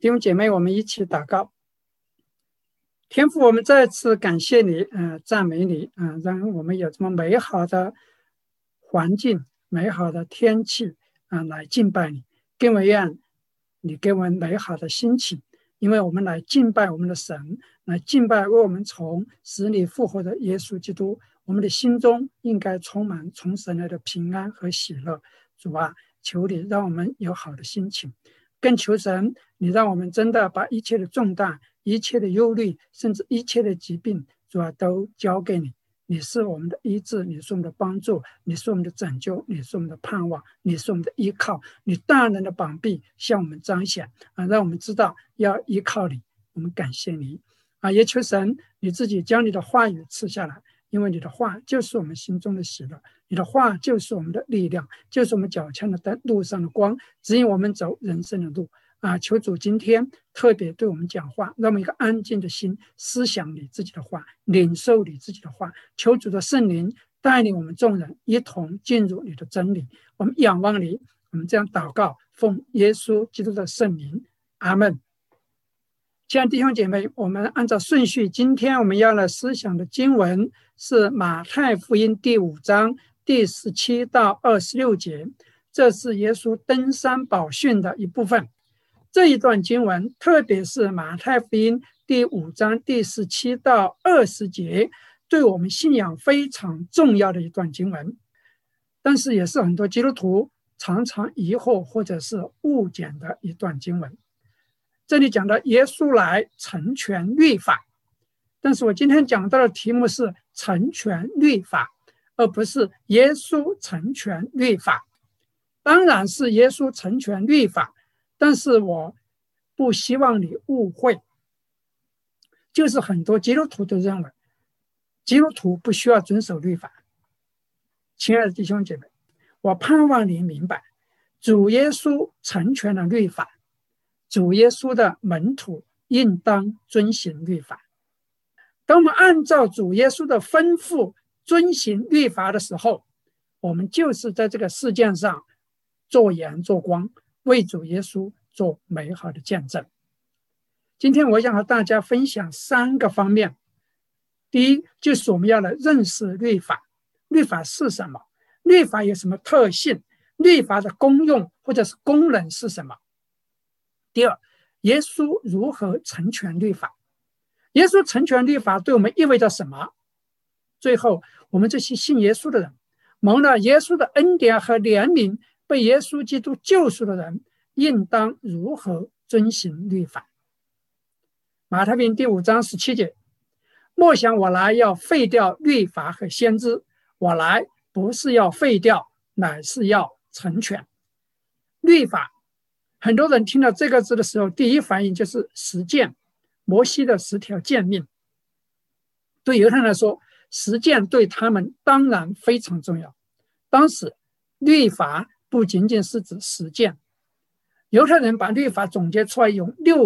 弟兄姐妹，我们一起祷告。天父，我们再次感谢你，赞美你，让我们有这么美好的环境、美好的天气，来敬拜你。更为愿你给我们美好的心情，因为我们来敬拜我们的神，来敬拜为我们从死里复活的耶稣基督。我们的心中应该充满从神来的平安和喜乐。主啊，求你让我们有好的心情。更求神，你让我们真的把一切的重担、一切的忧虑，甚至一切的疾病，主啊，都交给你。你是我们的医治，你是我们的帮助，你是我们的拯救，你是我们的盼望，你是我们的依靠。你大能的膀臂向我们彰显，让我们知道要依靠你。我们感谢你，也求神你自己将你的话语赐下来，因为你的话就是我们心中的喜乐，你的话就是我们的力量，就是我们脚前的路上的光，指引我们走人生的路。求主今天特别对我们讲话，让我们一个安静的心思想你自己的话，领受你自己的话。求主的圣灵带领我们众人一同进入你的真理。我们仰望你，我们这样祷告，奉耶稣基督的圣名，阿们。亲爱的弟兄姐妹，我们按照顺序，今天我们要来思想的经文是马太福音第5章第17到26节，这是耶稣登山宝训的一部分。这一段经文，特别是马太福音第5章第17到20节，对我们信仰非常重要的一段经文，但是也是很多基督徒常常疑惑或者是误解的一段经文。这里讲到耶稣来成全律法，但是我今天讲到的题目是成全律法，而不是耶稣成全律法。当然是耶稣成全律法，但是我不希望你误会，就是很多基督徒都认为基督徒不需要遵守律法。亲爱的弟兄姐妹，我盼望你明白，主耶稣成全了律法，主耶稣的门徒应当遵行律法。当我们按照主耶稣的吩咐遵行律法的时候，我们就是在这个世界上做盐做光，为主耶稣做美好的见证。今天我想和大家分享3个方面。第一，就是我们要来认识律法。律法是什么？律法有什么特性？律法的功用或者是功能是什么？第二，耶稣如何成全律法？耶稣成全律法对我们意味着什么？最后，我们这些信耶稣的人，蒙了耶稣的恩典和怜悯，被耶稣基督救赎的人，应当如何遵行律法？马太福音第5章17节，莫想我来要废掉律法和先知，我来不是要废掉，乃是要成全。律法，很多人听到这个字的时候，第一反应就是实践，摩西的10条诫命。对犹太人来说，实践对他们当然非常重要。当时律法不仅仅是指实践，犹太人把律法总结出来有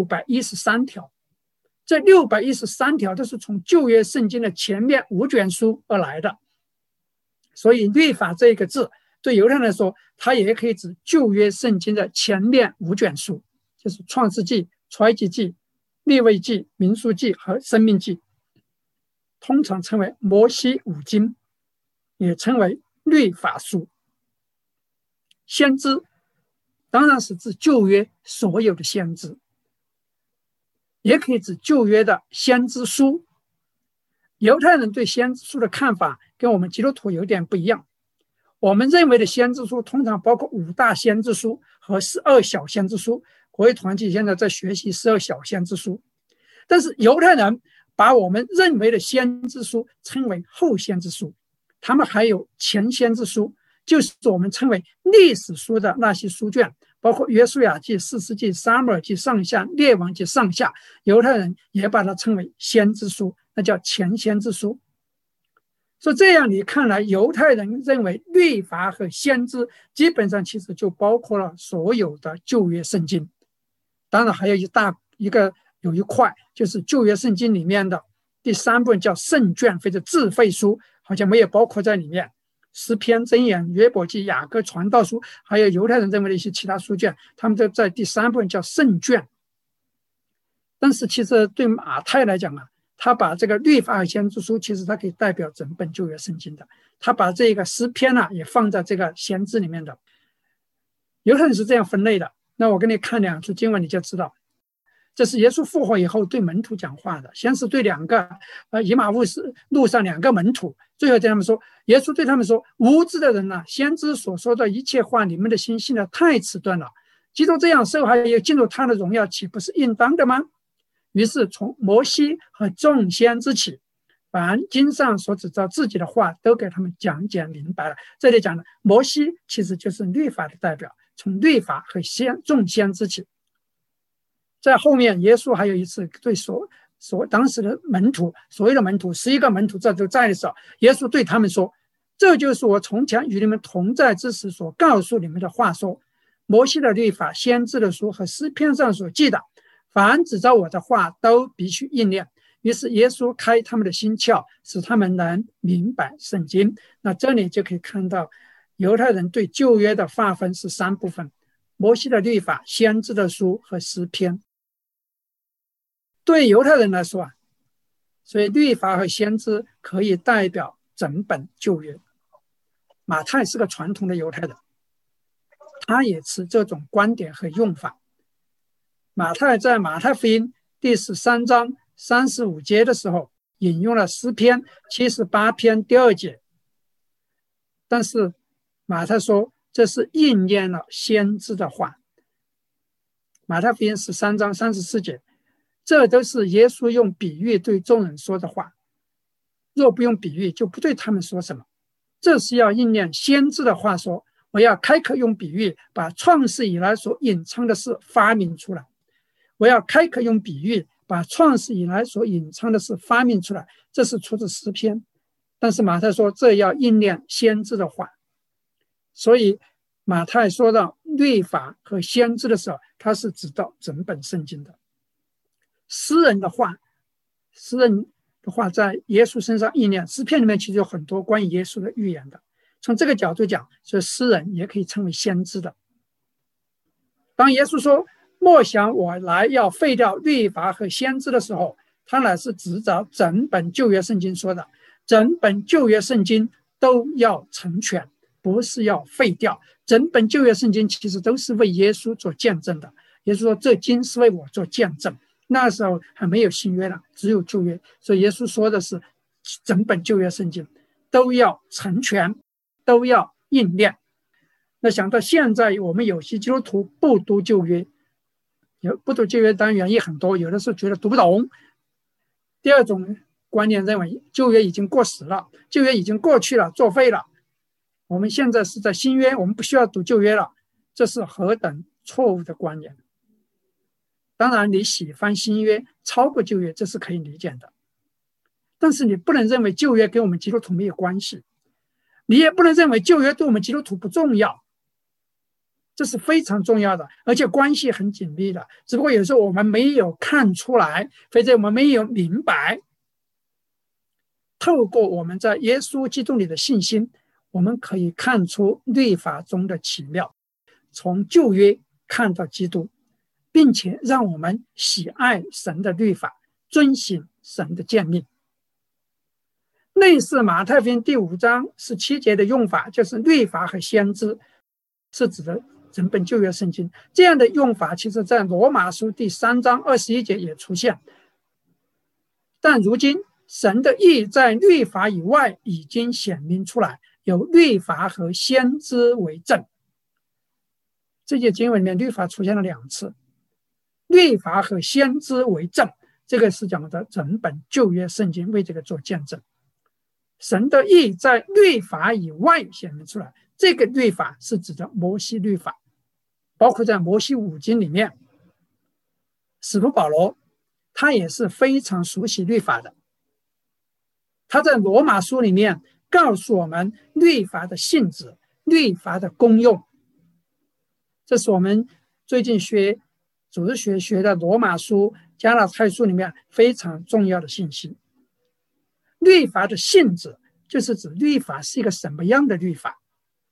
613条，这613条都是从旧约圣经的前面5卷书而来的。所以律法这个字对犹太人来说，它也可以指旧约圣经的前面5卷书，就是创世纪、出埃及记、利未记、民数记和申命记，通常称为摩西5经，也称为律法书。先知当然是指旧约所有的先知，也可以指旧约的先知书。犹太人对先知书的看法跟我们基督徒有点不一样。我们认为的先知书通常包括5大先知书和12小先知书，国会团体现在在学习12小先知书。但是犹太人把我们认为的先知书称为后先知书，他们还有前先知书，就是我们称为历史书的那些书卷，包括约书亚记、士师记、撒母耳记上下、列王记上下，犹太人也把它称为先知书，那叫前先知书。所以这样你看来，犹太人认为律法和先知基本上其实就包括了所有的旧约圣经。当然还有有一块就是旧约圣经里面的第3部分叫圣卷或者自费书，好像没有包括在里面。诗篇、箴言、约伯记、雅各、传道书，还有犹太人认为的一些其他书卷，他们都在第3部分叫圣卷。 但是其实对马太来讲啊，他把这个律法和先知书，其实它可以代表整本旧约圣经的。他把这个诗篇啊也放在这个先知里面的。犹太人是这样分类的。那我给你看2处经文，你就知道，这是耶稣复活以后对门徒讲话的。先是对2个以马忤斯路上2个门徒，最后对他们说，耶稣对他们说，无知的人啊，先知所说的一切话，你们的心信的太迟钝了。基督这样受害也进入他的荣耀，岂不是应当的吗？于是从摩西和众先知起，凡经上所指照自己的话，都给他们讲解明白了。这里讲的摩西其实就是律法的代表，从律法和众先知起。在后面，耶稣还有一次对当时的门徒，所有的门徒11个门徒这都在的时候，耶稣对他们说，这就是我从前与你们同在之时所告诉你们的话，说摩西的律法、先知的书和诗篇上所记的，凡指照我的话都必须应验。于是耶稣开他们的心窍，使他们能明白圣经。那这里就可以看到犹太人对旧约的划分是3部分：摩西的律法、先知的书和诗篇。对犹太人来说啊，所以律法和先知可以代表整本旧约。马太是个传统的犹太人，他也持这种观点和用法。马太在马太福音第13章35节的时候引用了诗篇78篇第2节，但是马太说这是应验了先知的话。马太福音13章34节，这都是耶稣用比喻对众人说的话，若不用比喻，就不对他们说什么。这是要应验先知的话，说我要开口用比喻，把创世以来所隐藏的事发明出来。我要开口用比喻，把创世以来所隐藏的事发明出来。这是出自诗篇，但是马太说这要应验先知的话。所以马太说到律法和先知的时候，他是指到整本圣经的。诗人的话在耶稣身上应验，诗篇里面其实有很多关于耶稣的预言的。从这个角度讲，所以诗人也可以称为先知的。当耶稣说莫想我来要废掉律法和先知的时候，他乃是指着整本旧约圣经说的。整本旧约圣经都要成全，不是要废掉。整本旧约圣经其实都是为耶稣做见证的。耶稣说这经是为我做见证。那时候还没有新约了，只有旧约，所以耶稣说的是整本旧约圣经都要成全，都要应验。那想到现在我们有些基督徒不读旧约，不读旧约当然原因很多，有的时候觉得读不懂。第二种观念认为旧约已经过时了，旧约已经过去了，作废了，我们现在是在新约，我们不需要读旧约了。这是何等错误的观念。当然你喜欢新约超过旧约，这是可以理解的，但是你不能认为旧约跟我们基督徒没有关系，你也不能认为旧约对我们基督徒不重要，这是非常重要的，而且关系很紧密的。只不过有时候我们没有看出来，或者我们没有明白。透过我们在耶稣基督里的信心，我们可以看出律法中的奇妙，从旧约看到基督，并且让我们喜爱神的律法，遵行神的诫命。类似马太福音第5章17节的用法，就是律法和先知，是指的整本旧约圣经。这样的用法其实在罗马书第3章21节也出现。但如今神的义在律法以外已经显明出来，有律法和先知为证。这节经文里面律法出现了2次，律法和先知为证，这个是讲的整本旧约圣经为这个做见证。神的义在律法以外显明出来，这个律法是指的摩西律法，包括在摩西5经里面，使徒保罗他也是非常熟悉律法的。他在罗马书里面告诉我们律法的性质，律法的功用。这是我们最近学主日学的罗马书、加拉太书里面非常重要的信息。律法的性质就是指律法是一个什么样的律法，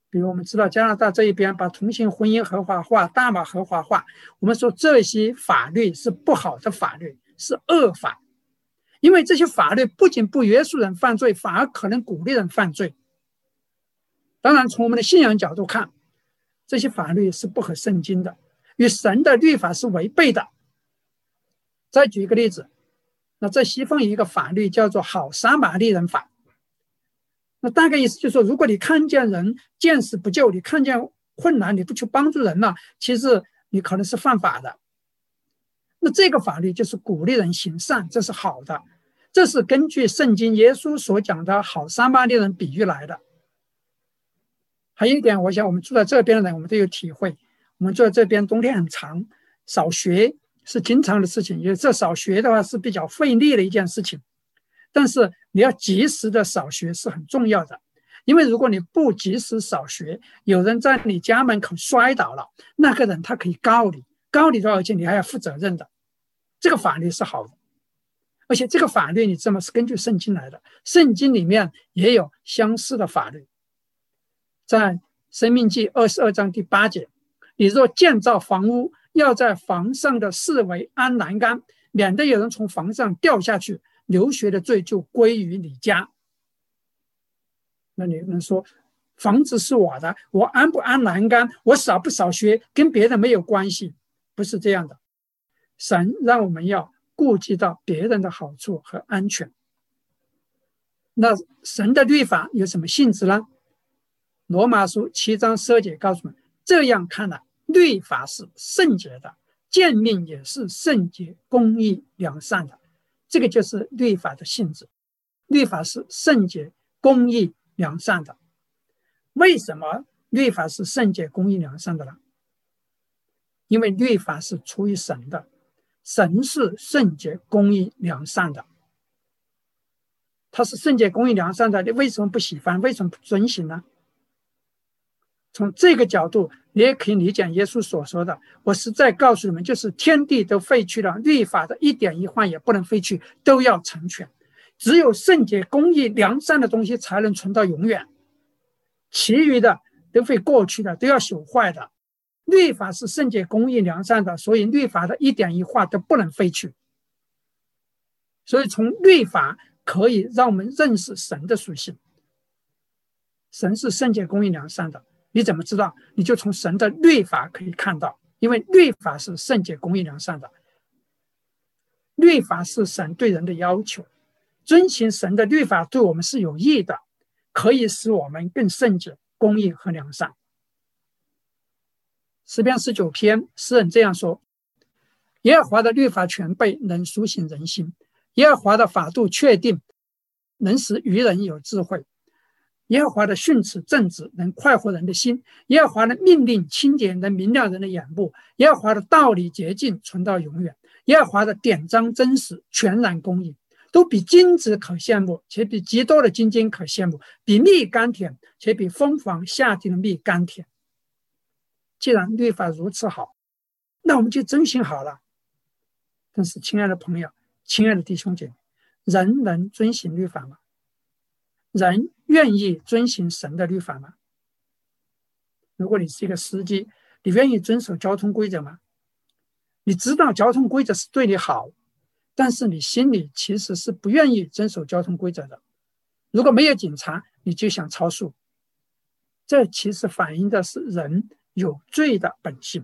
比如我们知道加拿大这一边把同性婚姻合法化、大麻合法化，我们说这些法律是不好的法律，是恶法，因为这些法律不仅不约束人犯罪，反而可能鼓励人犯罪。当然，从我们的信仰角度看，这些法律是不合圣经的，与神的律法是违背的。再举一个例子，那在西方有一个法律叫做好撒玛利人法，那大概意思就是说，如果你看见人见死不救，你看见困难你不去帮助人了，其实你可能是犯法的。那这个法律就是鼓励人行善，这是好的，这是根据圣经耶稣所讲的好撒玛利人比喻来的。还有一点，我想我们住在这边的人，我们都有体会。我们住在这边，冬天很长，扫学是经常的事情，因为这扫学的话是比较费力的一件事情。但是你要及时的扫学是很重要的，因为如果你不及时扫学，有人在你家门口摔倒了，那个人他可以告你，告你多少钱，你还要负责任的。这个法律是好的，而且这个法律你知道吗？是根据圣经来的，圣经里面也有相似的法律。在申命记22章第8节，你若建造房屋，要在房上的四围安栏杆，免得有人从房上掉下去，流血的罪就归于你家。那你能说房子是我的，我安不安栏杆，我扫不扫学跟别人没有关系？不是这样的，神让我们要顾及到别人的好处和安全。那神的律法有什么性质呢？罗马书7章12节告诉我们，这样看来，律法是圣洁的，诫命也是圣洁、公义、良善的。这个就是律法的性质，律法是圣洁、公义、良善的。为什么律法是圣洁、公义、良善的呢？因为律法是出于神的，神是圣洁、公义、良善的。他是圣洁、公义、良善的，你为什么不喜欢？为什么不遵行呢？从这个角度，你也可以理解耶稣所说的，我实在告诉你们，就是天地都废去了，律法的一点一画也不能废去，都要成全。只有圣洁、公义、良善的东西才能存到永远，其余的都会过去的，都要朽坏的。律法是圣洁、公义、良善的，所以律法的一点一画都不能废去。所以从律法可以让我们认识神的属性，神是圣洁、公义、良善的。你怎么知道？你就从神的律法可以看到，因为律法是圣洁、公义、良善的。律法是神对人的要求，遵行神的律法对我们是有益的，可以使我们更圣洁、公义和良善。诗篇19篇，诗人这样说：耶和华的律法全备，能苏醒人心；耶和华的法度确定，能使愚人有智慧。耶和华的训词正直，能快活人的心；耶和华的命令清洁，能明亮人的眼目；耶和华的道理洁净，存到永远；耶和华的典章真实，全然公义，都比金子可羡慕，且比极多的金金可羡慕；比蜜甘甜，且比蜂房下地的蜜甘甜。既然律法如此好，那我们就遵行好了。但是，亲爱的朋友，亲爱的弟兄姐妹，人能遵行律法吗？人愿意遵行神的律法吗？如果你是一个司机，你愿意遵守交通规则吗？你知道交通规则是对你好，但是你心里其实是不愿意遵守交通规则的。如果没有警察，你就想超速，这其实反映的是人有罪的本性。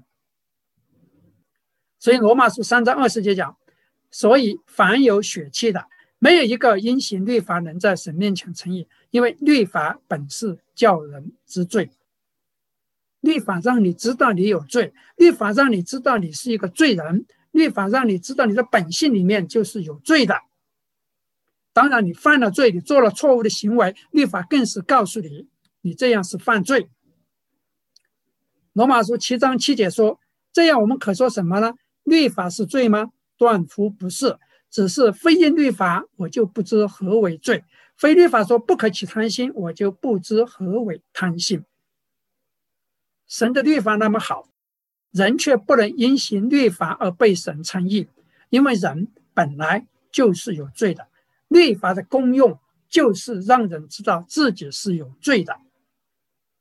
所以罗马书3章20节讲，所以凡有血气的，没有一个因行律法能在神面前称义，因为律法本是叫人知罪。律法让你知道你有罪，律法让你知道你是一个罪人，律法让你知道你的本性里面就是有罪的。当然你犯了罪，你做了错误的行为，律法更是告诉你，你这样是犯罪。罗马书7章7节说，这样我们可说什么呢？律法是罪吗？断乎不是，只是非因律法，我就不知何为罪；非律法说不可起贪心，我就不知何为贪心。神的律法那么好，人却不能因行律法而被神称义，因为人本来就是有罪的。律法的功用就是让人知道自己是有罪的。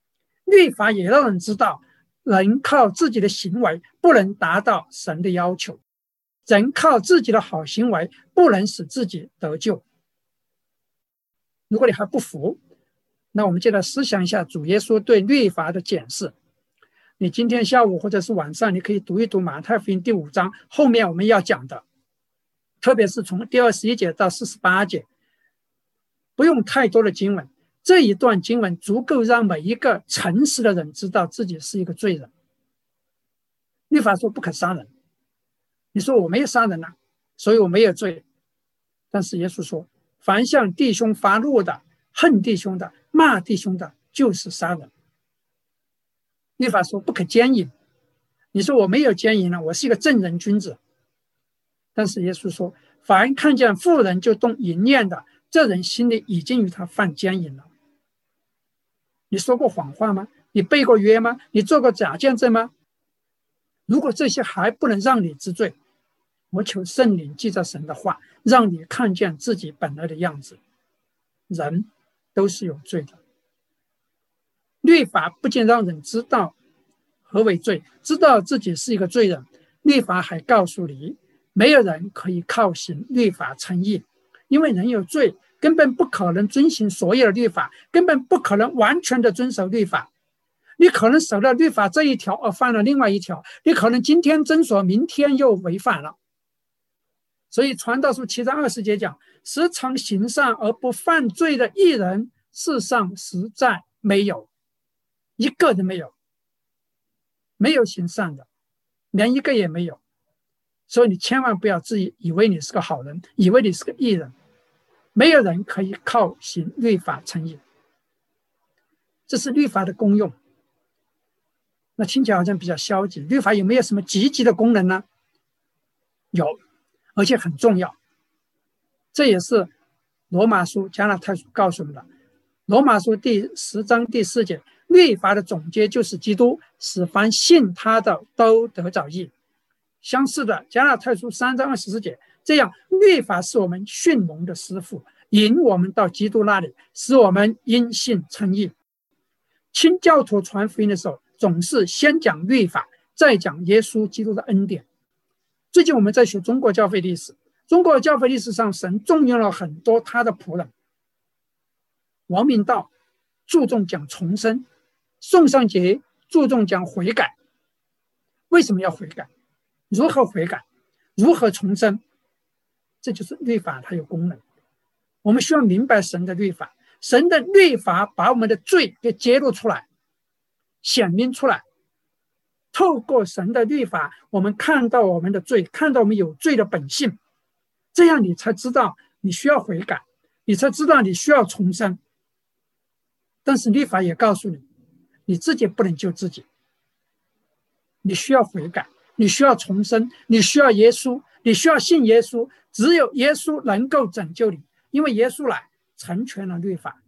律法也让人知道，人靠自己的行为不能达到神的要求，人靠自己的好行为不能使自己得救。如果你还不服，那我们就来思想一下主耶稣对律法的解释。你今天下午或者是晚上，你可以读一读马太福音第5章后面我们要讲的，特别是从第21节到48节，不用太多的经文，这一段经文足够让每一个诚实的人知道自己是一个罪人。律法说不可杀人，你说我没有杀人啊，所以我没有罪。但是耶稣说，凡向弟兄发怒的、恨弟兄的、骂弟兄的，就是杀人。律法说不可奸淫，你说我没有奸淫了，我是一个正人君子。但是耶稣说，凡看见妇人就动淫念的，这人心里已经与他犯奸淫了。你说过谎话吗？你背过约吗？你做过假见证吗？如果这些还不能让你知罪，我求圣灵记着神的话，让你看见自己本来的样子。人都是有罪的。律法不仅让人知道何为罪，知道自己是一个罪人，律法还告诉你，没有人可以靠行律法称义，因为人有罪，根本不可能遵行所有的律法，根本不可能完全的遵守律法。你可能守了律法这一条而犯了另外一条，你可能今天遵守，明天又违反了。所以传道书7章20节讲，时常行善而不犯罪的义人，世上实在没有一个都没有，没有行善的，连一个也没有。所以你千万不要自己以为你是个好人，以为你是个义人，没有人可以靠行律法称义。这是律法的功用。那听起来好像比较消极，律法有没有什么积极的功能呢？有，而且很重要。这也是罗马书、加拉太书告诉我们的。罗马书第10章第4节，律法的总结就是基督，使凡信他的都得着义。相似的，加拉太书3章24节，这样律法是我们训蒙的师傅，引我们到基督那里，使我们因信称义。清教徒传福音的时候，总是先讲律法，再讲耶稣基督的恩典。最近我们在学中国教会历史，中国教会历史上，神重用了很多他的仆人。王明道注重讲重生，宋尚节注重讲悔改。为什么要悔改？如何悔改？如何重生？这就是律法它有功能。我们需要明白神的律法，神的律法把我们的罪给揭露出来，显明出来。透过神的律法，我们看到我们的罪，看到我们有罪的本性，这样你才知道你需要悔改，你才知道你需要重生。但是律法也告诉你，你自己不能救自己，你需要悔改，你需要重生，你需要耶稣，你需要信耶稣，只有耶稣能够拯救你，因为耶稣来成全了律法。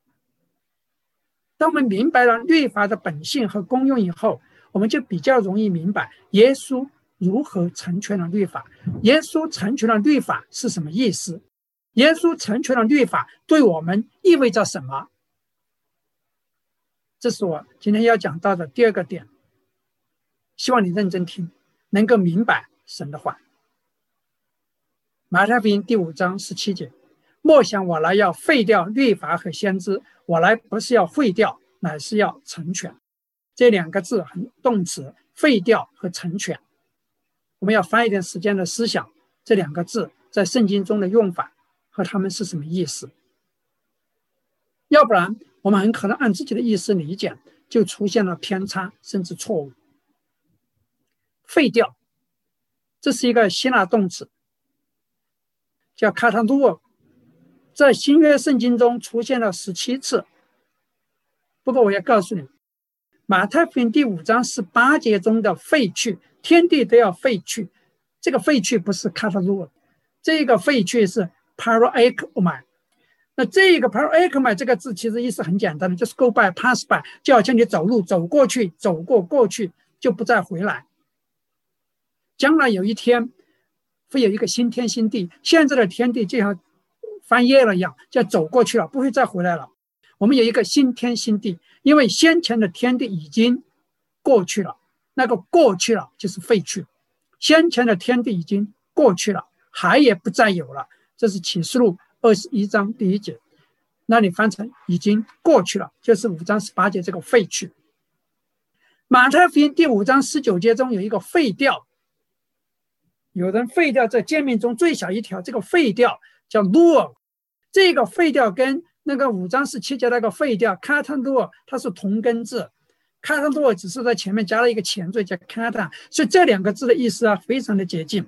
当我们明白了律法的本性和功用以后，我们就比较容易明白耶稣如何成全了律法，耶稣成全了律法是什么意思，耶稣成全了律法对我们意味着什么。这是我今天要讲到的第2个点，希望你认真听，能够明白神的话。马太福音第5章17节，莫想我来要废掉律法和先知，我来不是要废掉，乃是要成全。这2个字很动词，废掉和成全。我们要花一点时间的思想这2个字在圣经中的用法和它们是什么意思。要不然我们很可能按自己的意思理解，就出现了偏差甚至错误。废掉，这是一个希腊动词，叫卡塔鲁，在新约圣经中出现了17次。不过我要告诉你，马太福音第5章18节中的废去，天地都要废去，这个废去不是卡塔鲁，这个废去是 paraekomai。那这个 paraekomai 这个字其实意思很简单的，就是 go by pass by， 就好像你走路走过去，走过去就不再回来。将来有一天会有一个新天新地，现在的天地就像翻页了一样，就走过去了，不会再回来了。我们有一个新天新地， 因为先前的天地已经过去了，那个过去了就是废去，先前的天地已经过去了，海也不再有了。这是启示录21章第1节，那你翻成已经过去了，就是5章18节这个废去。马太福音第5章19节中有一个废掉，有人废掉这诫命中最小一条，这个废掉叫 rule， 这个废掉跟那个5章17节那个废掉 katan 它是同根字， katan 只是在前面加了一个前缀叫 katan， 所以这2个字的意思啊非常的接近。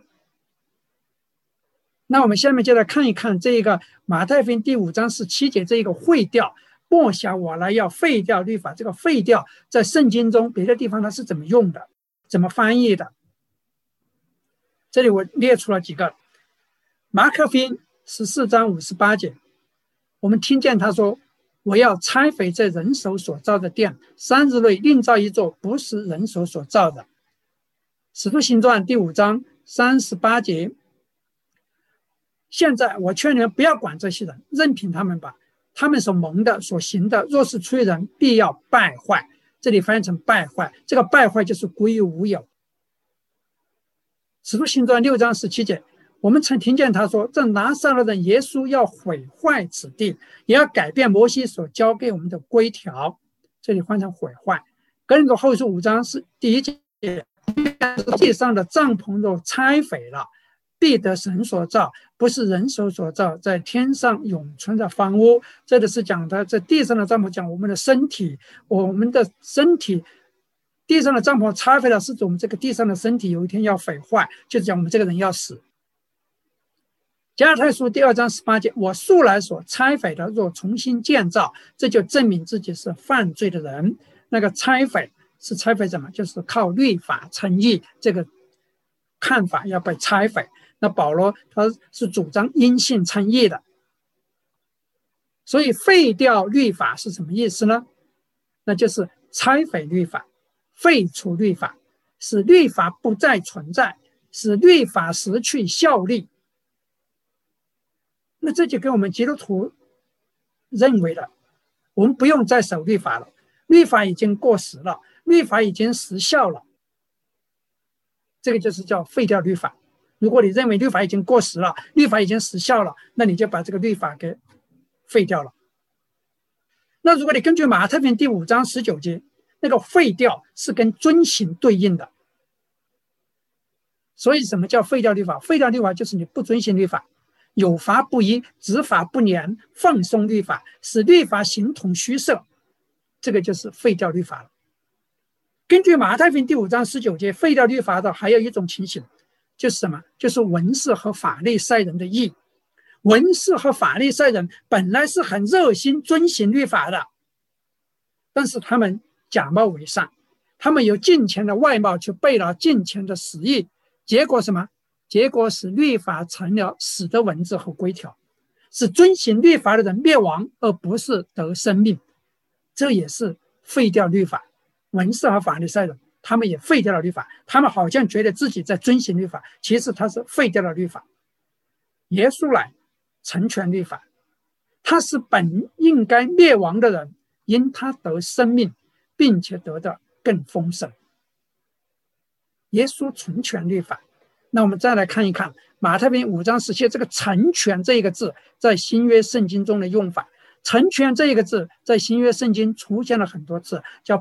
那我们下面就来看一看这个马太福音第5章17节这一个废掉，莫想我来要废掉律法，这个废掉在圣经中别的地方它是怎么用的，怎么翻译的。这里我列出了几个。马可福音14章58节，我们听见他说，我要拆毁这人手所造的殿，3日内另造一座不是人手所造的。使徒行传第5章38节，现在我劝你们不要管这些人，任凭他们吧，他们所蒙的所行的，若是出于人，必要败坏。这里翻译成败坏，这个败坏就是归于无有。使徒行传6章17节，我们曾听见他说，这拿撒勒人耶稣要毁坏此地，也要改变摩西所交给我们的规条。这里翻成毁坏。哥林多后书5章是第1节，地上的帐篷都拆毁了，必得神所造，不是人手所造，在天上永存的房屋。这里是讲的这地上的帐篷，讲我们的身体，地上的帐篷拆毁了，是指我们这个地上的身体有一天要毁坏，就是讲我们这个人要死。加拉太书第2章18节，我素来所拆毁的，若重新建造，这就证明自己是犯罪的人。那个拆毁是拆毁什么？就是靠律法称义，这个看法要被拆毁。那保罗他是主张因信称义的，所以废掉律法是什么意思呢？那就是拆毁律法，废除律法，使律法不再存在，使律法失去效力。那这就跟我们基督徒认为了，我们不用再守律法了，律法已经过时了，律法已经失效了，这个就是叫废掉律法。如果你认为律法已经过时了，律法已经失效了，那你就把这个律法给废掉了。那如果你根据马太福音第5章19节，那个废掉是跟遵行对应的。所以什么叫废掉律法？废掉律法就是你不遵行律法，有法不依，执法不严，放松律法，使律法形同虚设，这个就是废掉律法了。根据马太福音第5章19节，废掉律法的还有一种情形，就是什么？就是文士和法利赛人的义。文士和法利赛人本来是很热心遵行律法的，但是他们假冒伪善，他们有敬虔的外貌，却背了敬虔的实意，结果什么？结果使律法成了死的文字和规条，使遵行律法的人灭亡，而不是得生命。这也是废掉律法。文士和法利赛人他们也废掉了律法，他们好像觉得自己在遵行律法，其实他是废掉了律法。耶稣来成全律法，他是本应该灭亡的人，因他得生命，并且得的更丰盛。耶稣成全律法。那我们再来看一看马太福音5章17这个成全这个字在新约圣经中的用法。成全这个字在新约圣经出现了很多次，叫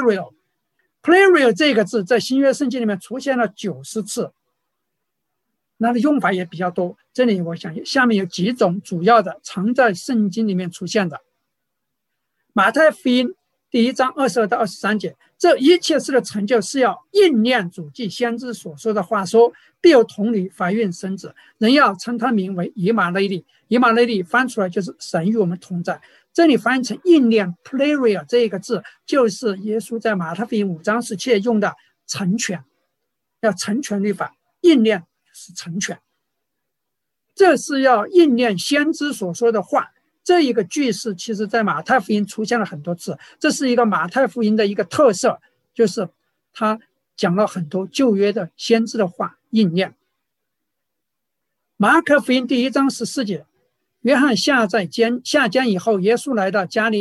plerio。plerio 这个字在新约圣经里面出现了90次，那的用法也比较多。这里我想下面有几种主要的常在圣经里面出现的。马太福音第1章22到23节，这一切事的成就，是要应验主藉先知所说的话，说必有童女怀孕生子，人要称他名为以马内利。以马内利翻出来就是神与我们同在，这里翻译成应验 pleria 这个字，就是耶稣在马太福音5章17节用的成全，要成全律法，应验是成全，这是要应验先知所说的话。这一个句式其实在马太福音出现了很多次，这是一个马太福音的一个特色，就是他讲了很多旧约的先知的话应验。马可福音第1章14节，约翰下监以后，耶稣来到加利利，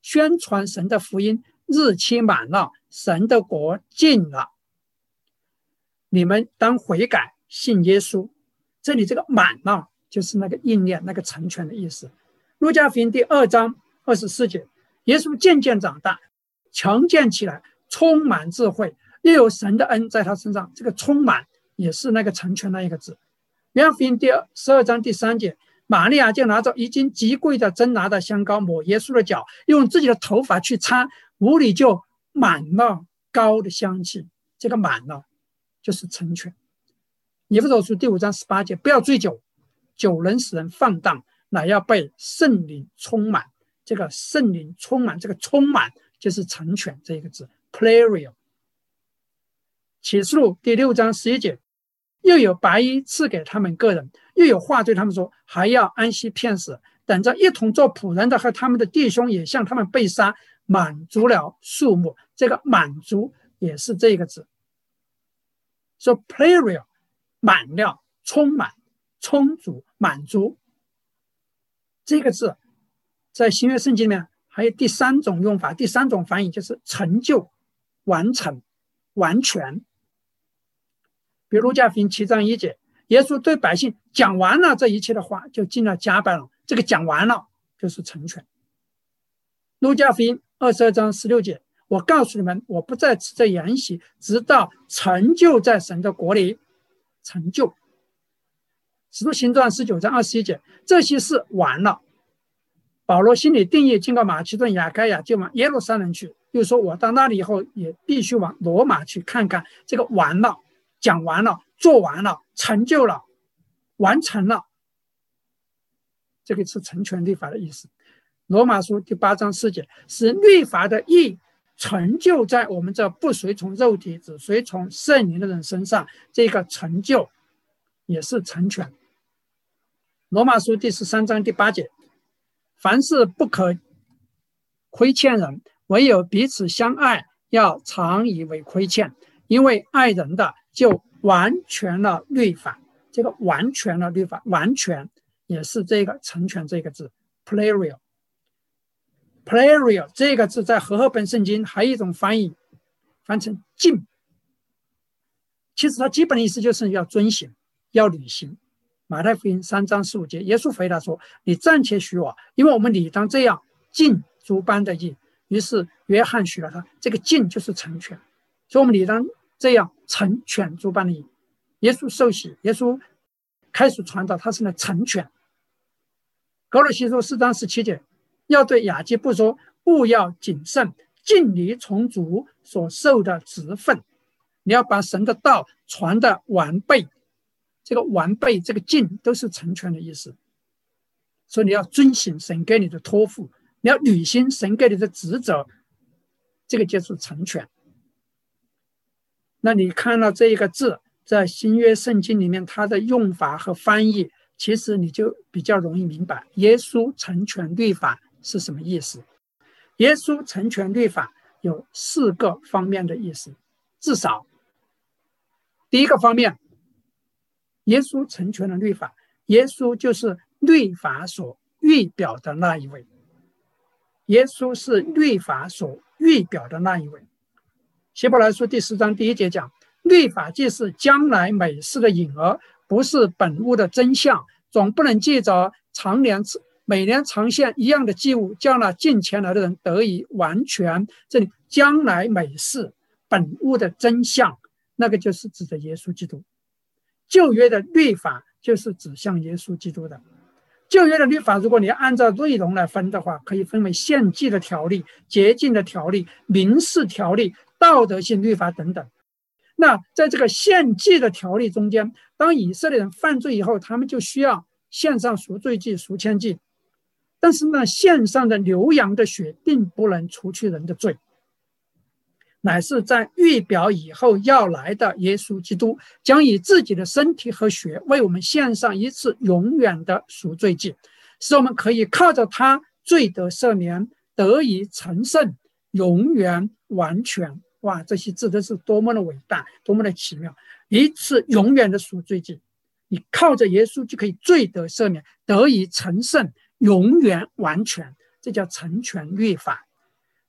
宣传神的福音日期满了，神的国近了，你们当悔改，信耶稣。这里这个满了就是那个应验，那个成全的意思。路加福音第2章24节，耶稣渐渐长大，强健起来，充满智慧，又有神的恩在他身上。这个充满也是那个成全那一个字。约翰福音第12章第3节，玛利亚就拿着已经极贵的真拿的香膏抹耶稣的脚，用自己的头发去擦，屋里就满了膏的香气。这个满了就是成全。以弗所书第5章18节，不要醉酒，酒能使人放荡，乃要被圣灵充满。这个圣灵充满，这个充满就是成全这个字 plerio。 启示录第6章11节，又有白衣赐给他们个人，又有话对他们说，还要安息片时，等着一同做仆人的和他们的弟兄也向他们被杀，满足了数目。这个满足也是这个字，说 plerio 满了，充满，充足，满足。这个字在新约圣经里面还有第3种用法，第3种翻译就是成就、完成、完全。比如路加福音7章1节，耶稣对百姓讲完了这一切的话，就进了迦百农。这个讲完了就是成全。路加福音22章16节，我告诉你们，我不再吃这筵席，直到成就在神的国里。成就。使徒行传19章21节，这些事完了。保罗心里定义，经过马其顿、亚该亚，就往耶路撒冷去，又说我到那里以后也必须往罗马去看看。这个完了，讲完了，做完了，成就了，完成了，这个是成全律法的意思。罗马书第8章4节，使律法的义成就在我们这不随从肉体只随从圣灵的人身上。这个成就也是成全。罗马书第13章第8节，凡事不可亏欠人，唯有彼此相爱，要常以为亏欠，因为爱人的就完全了律法。这个完全了律法，完全也是这个成全这个字 plerio。 plerio 这个字在和合本圣经还有一种翻译，翻成尽。其实它基本的意思就是要遵行，要履行。马太福音3章15节，耶稣回答说，你暂且许我，因为我们理当这样尽诸般的义。于是约翰许了他，这个尽就是成全，所以我们理当这样成全诸般的义。耶稣受洗，耶稣开始传道，他是来成全。哥罗西书4章17节，要对亚基布说，务要谨慎，尽力从主所受的职分。你要把神的道传得完备。这个完备，这个尽都是成全的意思。所以你要遵行神给你的托付，你要履行神给你的职责，这个就是成全。那你看到这一个字在新约圣经里面它的用法和翻译，其实你就比较容易明白耶稣成全律法是什么意思。耶稣成全律法有4个方面的意思，至少第一个方面，耶稣成全了律法，耶稣就是律法所预表的那一位，耶稣是律法所预表的那一位。希伯来书第10章第1节讲，律法既是将来美事的影儿，不是本物的真相，总不能借着每年常献一样的祭物，叫那近前来的人得以完全。这里将来美事，本物的真相，那个就是指的耶稣基督。旧约的律法就是指向耶稣基督的。旧约的律法，如果你按照内容来分的话，可以分为献祭的条例、洁净的条例、民事条例、道德性律法等等。那在这个献祭的条例中间，当以色列人犯罪以后，他们就需要献上赎罪祭、赎愆祭，但是呢，献上的牛羊的血并不能除去人的罪，乃是在预表以后要来的耶稣基督将以自己的身体和血为我们献上一次永远的赎罪祭，使我们可以靠着他罪得赦免，得以成圣，永远完全。哇，这些字都是多么的伟大，多么的奇妙！一次永远的赎罪祭，你靠着耶稣就可以罪得赦免，得以成圣，永远完全，这叫成全律法。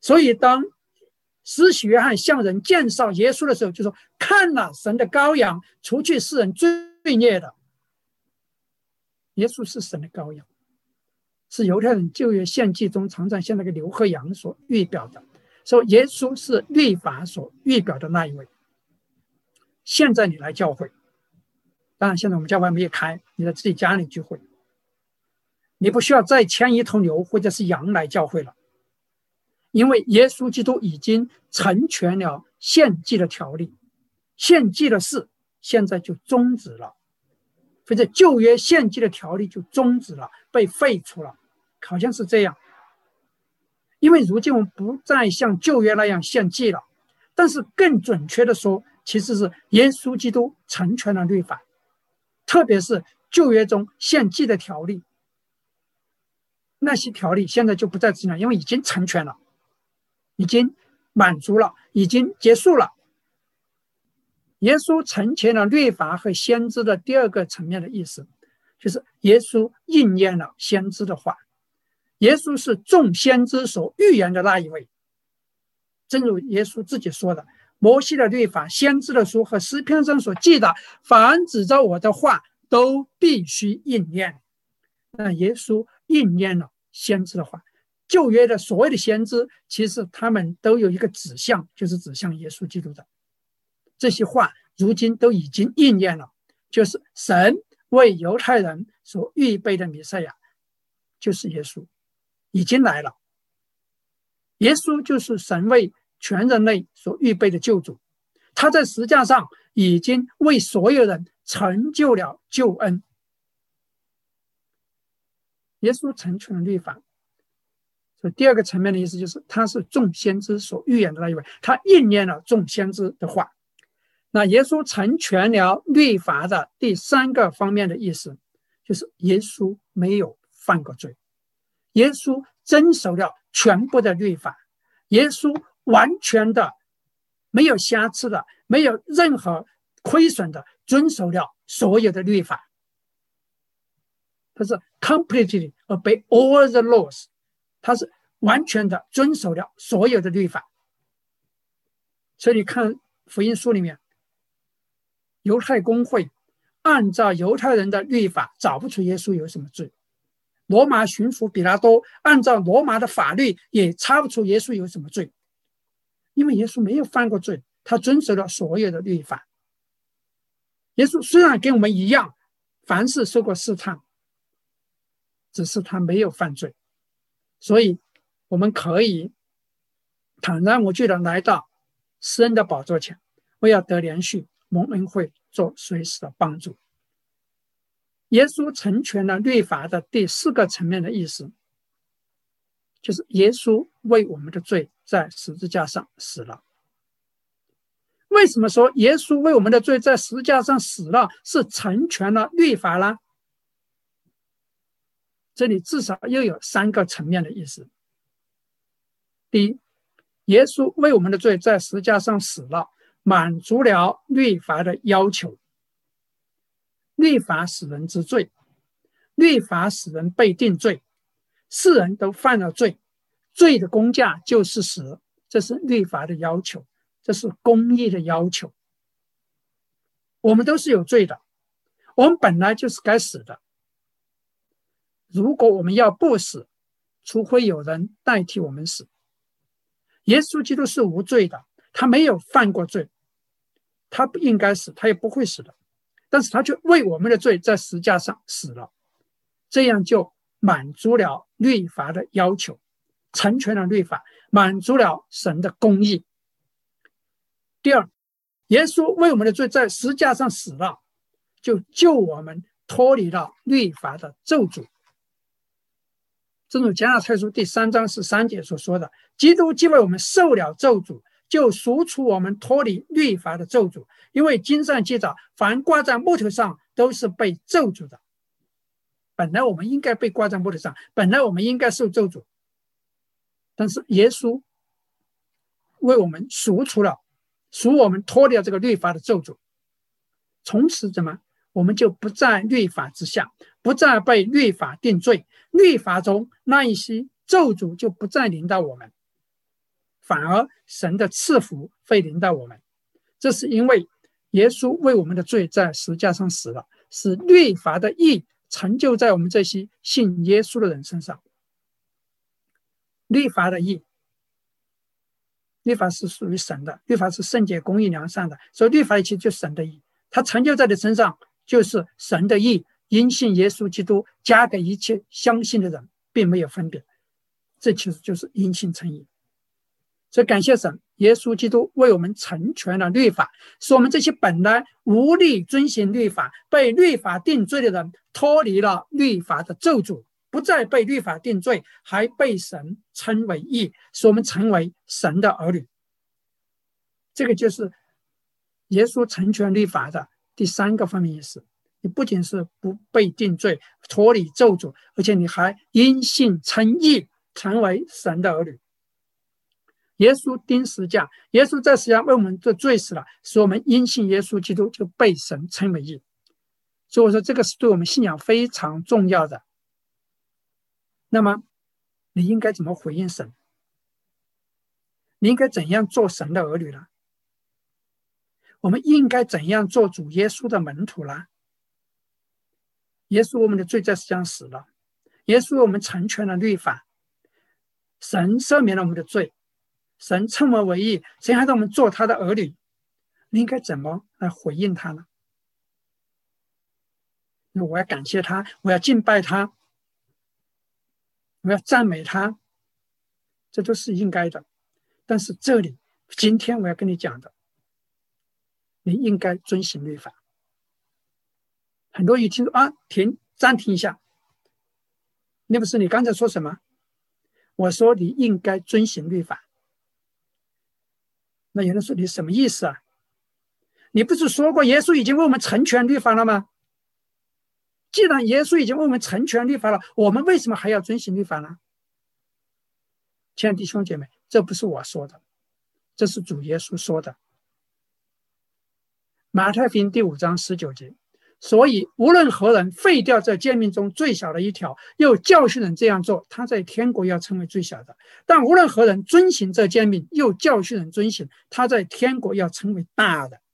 所以当施洗约翰向人介绍耶稣的时候，就说：“看了神的羔羊，除去世人罪孽的。”耶稣是神的羔羊，是犹太人旧约献祭中常常像那个牛和羊所预表的。说耶稣是律法所预表的那一位。现在你来教会，当然现在我们教会没有开，你在自己家里聚会，你不需要再牵一头牛或者是羊来教会了，因为耶稣基督已经成全了献祭的条例，献祭的事现在就终止了，或者旧约献祭的条例就终止了，被废除了，好像是这样。因为如今我们不再像旧约那样献祭了，但是更准确的说，其实是耶稣基督成全了律法，特别是旧约中献祭的条例，那些条例现在就不再执行，因为已经成全了，已经满足了，已经结束了。耶稣成全了律法和先知的第二个层面的意思，就是耶稣应验了先知的话。耶稣是众先知所预言的那一位，正如耶稣自己说的：“摩西的律法、先知的书和诗篇上所记的，凡指着我的话，都必须应验。”那耶稣应验了先知的话。旧约的所有的先知，其实他们都有一个指向，就是指向耶稣基督的。这些话如今都已经应验了，就是神为犹太人所预备的弥赛亚，就是耶稣，已经来了。耶稣就是神为全人类所预备的救主，他在十字架上已经为所有人成就了救恩。耶稣成全了律法，所以第二个层面的意思就是他是众先知所预言的那一位，他应验了众先知的话。那耶稣成全了律法的第三个方面的意思，就是耶稣没有犯过罪，耶稣遵守了全部的律法，耶稣完全的没有瑕疵的，没有任何亏损的遵守了所有的律法。他是 completely obey all the laws， 他是完全的遵守了所有的律法。所以你看福音书里面，犹太公会按照犹太人的律法找不出耶稣有什么罪，罗马巡抚比拉多按照罗马的法律也查不出耶稣有什么罪，因为耶稣没有犯过罪，他遵守了所有的律法。耶稣虽然跟我们一样凡事受过试探，只是他没有犯罪，所以我们可以坦然无惧的来到施恩的宝座前，为要得连续蒙恩惠，做随时的帮助。耶稣成全了律法的第四个层面的意思，就是耶稣为我们的罪在十字架上死了。为什么说耶稣为我们的罪在十字架上死了是成全了律法呢？这里至少又有三个层面的意思。第一，耶稣为我们的罪在十字架上死了，满足了律法的要求。律法使人知罪，律法使人被定罪，世人都犯了罪，罪的工价就是死，这是律法的要求，这是公义的要求。我们都是有罪的，我们本来就是该死的。如果我们要不死，除非有人代替我们死。耶稣基督是无罪的，他没有犯过罪，他不应该死，他也不会死的，但是他却为我们的罪在十字架上死了，这样就满足了律法的要求，成全了律法，满足了神的公义。第二，耶稣为我们的罪在十字架上死了，就救我们脱离了律法的咒诅。正如加拉太书第3章13节所说的，基督既为我们受了咒诅，就赎出我们脱离律法的咒诅。因为经上记载，凡挂在木头上都是被咒诅的。本来我们应该被挂在木头上，本来我们应该受咒诅，但是耶稣为我们赎我们脱离了这个律法的咒诅。从此怎么我们就不在律法之下，不再被律法定罪，律法中那一些咒诅就不再临到我们。 反而神的赐福会临到我们。这是因为耶稣为我们的罪在十字架上死了，使律法的义成就在我们这些信耶稣的人身上。律法的义，律法是属于神的，律法是圣洁、公义、良善的，所以律法其实就是神的义，它成就在你身上，就是神的义，因信耶稣基督加给一切相信的人，并没有分别。这其实就是因信称义。所以感谢神，耶稣基督为我们成全了律法，使我们这些本来无力遵行律法、被律法定罪的人，脱离了律法的咒诅，不再被律法定罪，还被神称为义，使我们成为神的儿女。这个就是耶稣成全律法的第三个方面意思。你不仅是不被定罪、脱离咒诅，而且你还因信称义，成为神的儿女。耶稣钉十字架，耶稣在十字架为我们的罪死了，使我们因信耶稣基督就被神称为义。所以我说这个是对我们信仰非常重要的。那么你应该怎么回应神？你应该怎样做神的儿女呢？我们应该怎样做主耶稣的门徒呢？耶稣为我们的罪在十字架上死了，耶稣为我们成全了律法，神赦免了我们的罪，神称我为义，神还让我们做他的儿女。你应该怎么来回应他呢？我要感谢他，我要敬拜他，我要赞美他，这都是应该的。但是这里今天我要跟你讲的，你应该遵行律法。很多一听说啊，暂停一下，那不是你刚才说什么？我说你应该遵行律法。那有人说你什么意思啊？你不是说过耶稣已经为我们成全律法了吗？既然耶稣已经为我们成全律法了，我们为什么还要遵行律法呢？亲爱的弟兄姐妹，这不是我说的，这是主耶稣说的。马太福音第5章19节，所以无论何人废掉这诫命中最小的一条，又教训人这样做，他在天国要成为最小的；但无论何人遵行这诫命，又教训人遵行，他在天国要成为大的。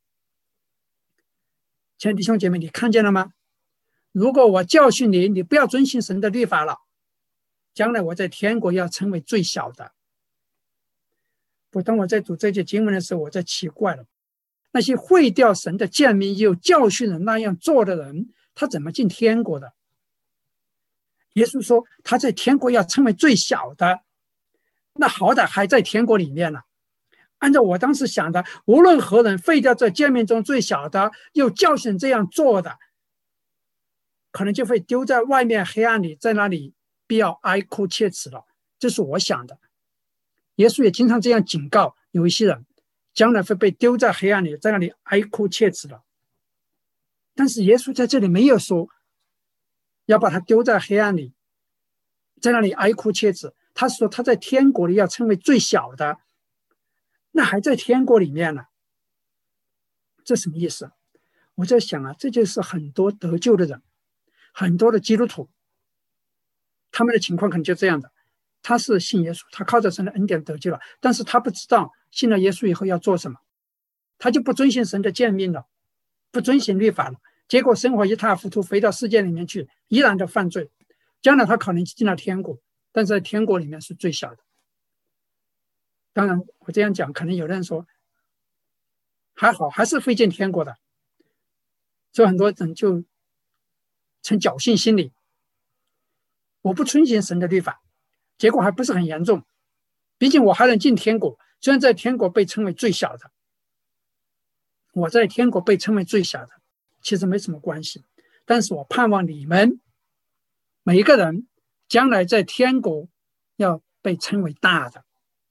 亲爱的弟兄姐妹，你看见了吗？如果我教训你，你不要遵行神的律法了，将来我在天国要成为最小的。当我在读这节经文的时候，我在奇怪了，那些废掉神的诫命又教训人那样做的人，他怎么进天国的？耶稣说他在天国要成为最小的，那好歹还在天国里面了。按照我当时想的，无论何人废掉这诫命中最小的，又教训这样做的，可能就会丢在外面黑暗里，在那里必要哀哭切齿了。这是我想的。耶稣也经常这样警告有一些人，将来会被丢在黑暗里，在那里哀哭切齿了。但是耶稣在这里没有说要把他丢在黑暗里，在那里哀哭切齿。他说他在天国里要成为最小的，那还在天国里面呢，这什么意思？我在想啊，这就是很多得救的人，很多的基督徒，他们的情况可能就这样的。他是信耶稣，他靠着神的恩典得救了，但是他不知道信了耶稣以后要做什么，他就不遵行神的诫命了，不遵行律法了，结果生活一塌糊涂，回到世界里面去，依然的犯罪。将来他可能进了天国，但是在天国里面是最小的。当然我这样讲，可能有人说还好，还是会进天国的，所以很多人就成侥幸心理，我不遵行神的律法，结果还不是很严重，毕竟我还能进天国，虽然在天国被称为最小的，我在天国被称为最小的，其实没什么关系。但是我盼望你们每一个人将来在天国要被称为大的。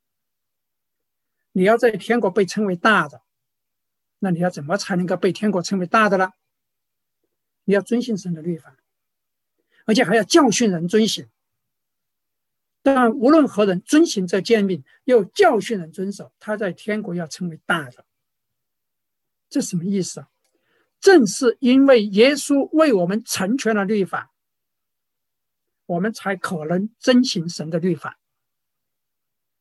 你要在天国被称为大的，那你要怎么才能够被天国称为大的呢？你要遵行神的律法，而且还要教训人遵行。但无论何人遵行这诫命，又教训人遵守，他在天国要成为大的。这什么意思啊？正是因为耶稣为我们成全了律法，我们才可能遵行神的律法。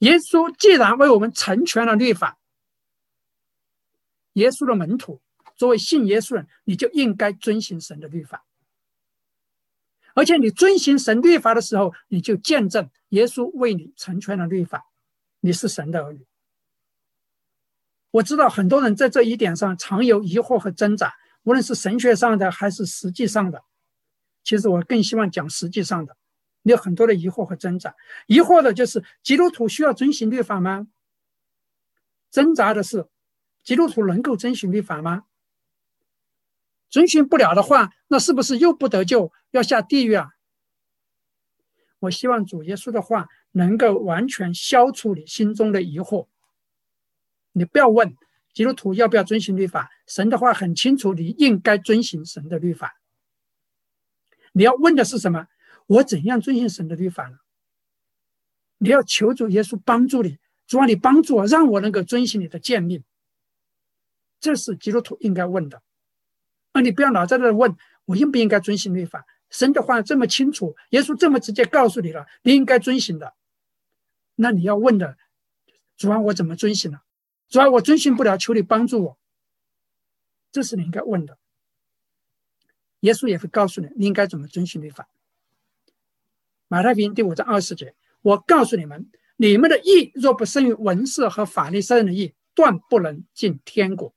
耶稣既然为我们成全了律法，耶稣的门徒作为信耶稣人，你就应该遵行神的律法。而且你遵行神律法的时候，你就见证耶稣为你成全了律法，你是神的儿女。我知道很多人在这一点上常有疑惑和挣扎，无论是神学上的还是实际上的。其实我更希望讲实际上的。你有很多的疑惑和挣扎，疑惑的就是基督徒需要遵行律法吗？挣扎的是基督徒能够遵行律法吗？遵循不了的话，那是不是又不得救，要下地狱啊？我希望主耶稣的话能够完全消除你心中的疑惑。你不要问基督徒要不要遵行律法，神的话很清楚，你应该遵行神的律法。你要问的是什么？我怎样遵行神的律法呢？你要求主耶稣帮助你，主啊，你帮助我，让我能够遵行你的诫命。这是基督徒应该问的。而你不要老在这问我应不应该遵行律法，神的话这么清楚，耶稣这么直接告诉你了，你应该遵行的。那你要问的，主啊，我怎么遵行呢？主啊，我遵行不了，求你帮助我。这是你应该问的。耶稣也会告诉你你应该怎么遵行律法。马太福音第5章20节，我告诉你们，你们的义若不胜于文士和法利赛人的义，断不能进天国。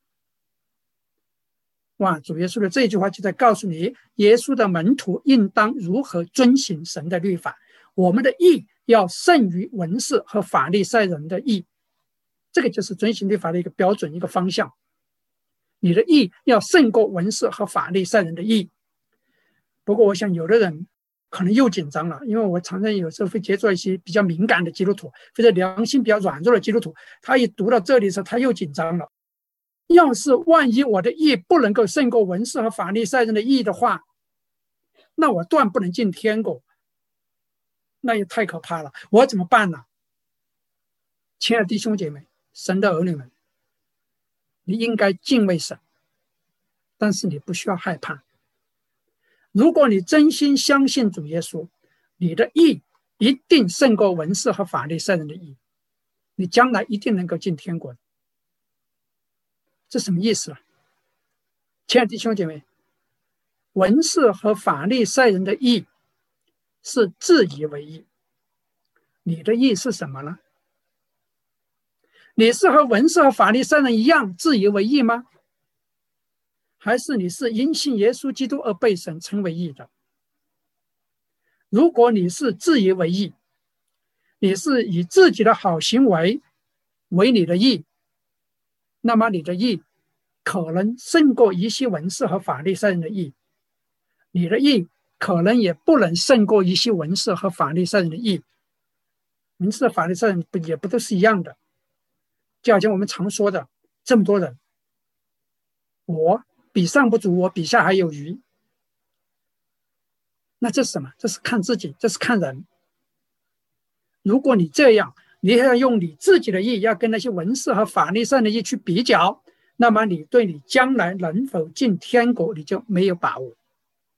哇，主耶稣的这句话就在告诉你，耶稣的门徒应当如何遵行神的律法。我们的义要胜于文士和法利赛人的义，这个就是遵行律法的一个标准，一个方向。你的义要胜过文士和法利赛人的义。不过我想有的人可能又紧张了，因为我常常有时候会接触一些比较敏感的基督徒，或者良心比较软弱的基督徒，他一读到这里的时候他又紧张了。要是万一我的义不能够胜过文士和法利赛人的义的话，那我断不能进天国，那也太可怕了，我怎么办呢？亲爱的弟兄姐妹，神的儿女们，你应该敬畏神，但是你不需要害怕。如果你真心相信主耶稣，你的义一定胜过文士和法利赛人的义，你将来一定能够进天国。这什么意思啊？亲爱的弟兄姐妹，文士和法利赛人的义是自以为义，你的义是什么呢？你是和文士和法利赛人一样自以为义吗？还是你是因信耶稣基督而被神称为义的？如果你是自以为义，你是以自己的好行为为你的义，那么你的义可能胜过一些文士和法利赛人的义，你的义可能也不能胜过一些文士和法利赛人的义。文士和法利赛人也不都是一样的，就好像我们常说的，这么多人，我比上不足，我比下还有余。那这是什么？这是看自己，这是看人。如果你这样，你要用你自己的义要跟那些文士和法利赛人的义去比较，那么你对你将来能否进天国你就没有把握。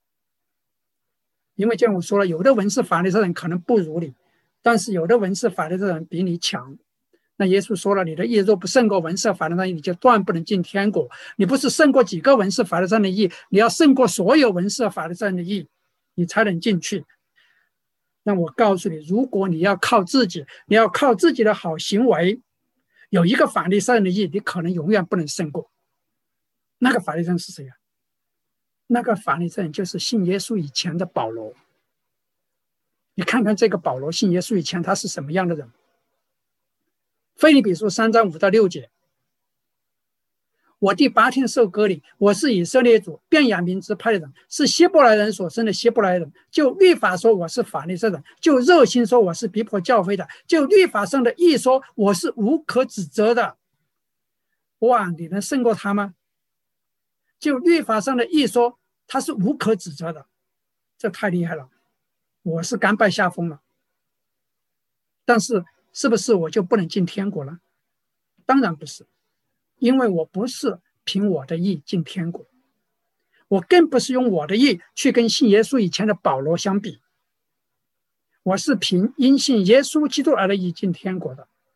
因为像我说了，有的文士法利赛人可能不如你，但是有的文士法利赛人比你强。那耶稣说了，你的义若不胜过文士法利赛人的义，你就断不能进天国。你不是胜过几个文士法利赛人的义，你要胜过所有文士法利赛人的义，你才能进去。那我告诉你，如果你要靠自己，你要靠自己的好行为，有一个法利赛人的义，你可能永远不能胜过。那个法利赛人是谁啊？那个法利赛人就是信耶稣以前的保罗。你看看这个保罗信耶稣以前他是什么样的人？腓立比书3章5到6节，我第8天受割礼，我是以色列族便雅悯支派的人，是希伯来人所生的希伯来人。就律法说我是法利赛人，就热心说我是逼迫教会的，就律法上的义说我是无可指责的。哇，你能胜过他吗？就律法上的义说他是无可指责的，这太厉害了，我是甘拜下风了。但是是不是我就不能进天国了？当然不是，因为我不是凭我的义进天国，我更不是用我的义去跟信耶稣以前的保罗相比，我是凭因信耶稣基督而的义进天国的。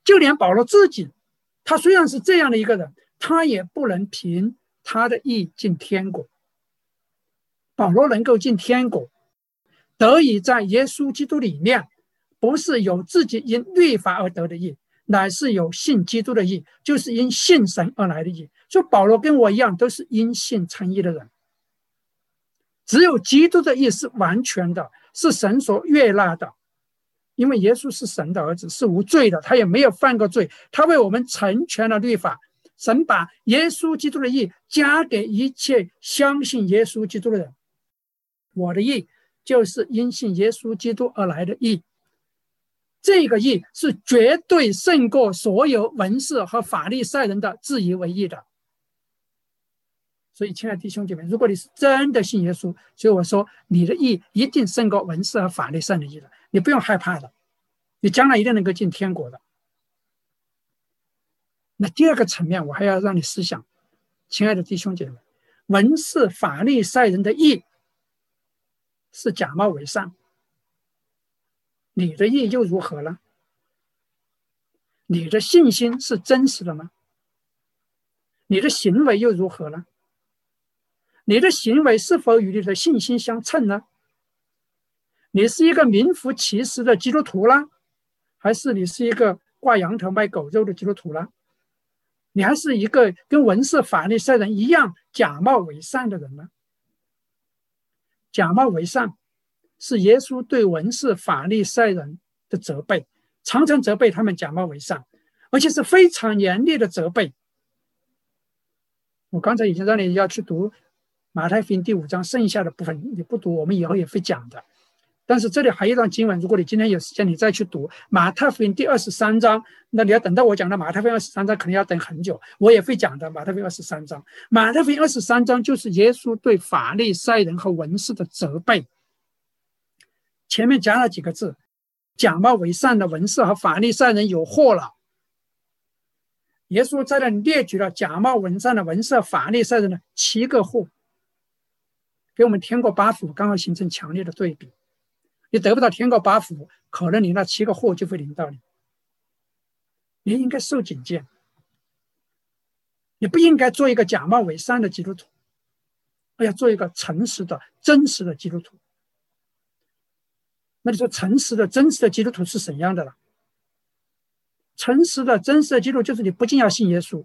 就连保罗自己，他虽然是这样的一个人，他也不能凭他的义进天国。保罗能够进天国，得以在耶稣基督里面，不是有自己因律法而得的义，乃是有信基督的义，就是因信神而来的义。所以保罗跟我一样，都是因信称义的人。只有基督的义是完全的，是神所悦纳的，因为耶稣是神的儿子，是无罪的，他也没有犯过罪，他为我们成全了律法。神把耶稣基督的义加给一切相信耶稣基督的人。我的义就是因信耶稣基督而来的义，这个义是绝对胜过所有文士和法利赛人的自以为义的。所以亲爱的弟兄姐妹，如果你是真的信耶稣，所以我说你的义一定胜过文士和法利赛人的义的，你不用害怕的，你将来一定能够进天国的。那第二个层面，我还要让你思想，亲爱的弟兄姐妹，文士法利赛人的义是假冒伪善，你的义又如何呢？你的信心是真实的吗？你的行为又如何呢？你的行为是否与你的信心相称呢？你是一个名副其实的基督徒呢，还是你是一个挂羊头卖狗肉的基督徒呢？你还是一个跟文士法利赛人一样假冒伪善的人呢？假冒伪善是耶稣对文士法利赛人的责备，常常责备他们假冒伪善，而且是非常严厉的责备。我刚才已经让你要去读马太福音第5章，剩下的部分你不读，我们以后也会讲的。但是这里还有一段经文，如果你今天有时间，你再去读马太福音第23章，那你要等到我讲的马太福音23章，可能要等很久，我也会讲的。马太福音23章，马太福音23章就是耶稣对法利赛人和文士的责备，前面加了几个字：假冒伪善的文士和法利赛人有祸了。耶稣在那里列举了假冒伪善的文士和法利赛人的7个祸，给我们天国8福刚好形成强烈的对比。你得不到天国8福，可能你那7个祸就会临到你。你应该受警戒，你不应该做一个假冒伪善的基督徒，而要做一个诚实的真实的基督徒。那你说诚实的真实的基督徒是怎样的了？诚实的真实的基督徒就是你不仅要信耶稣，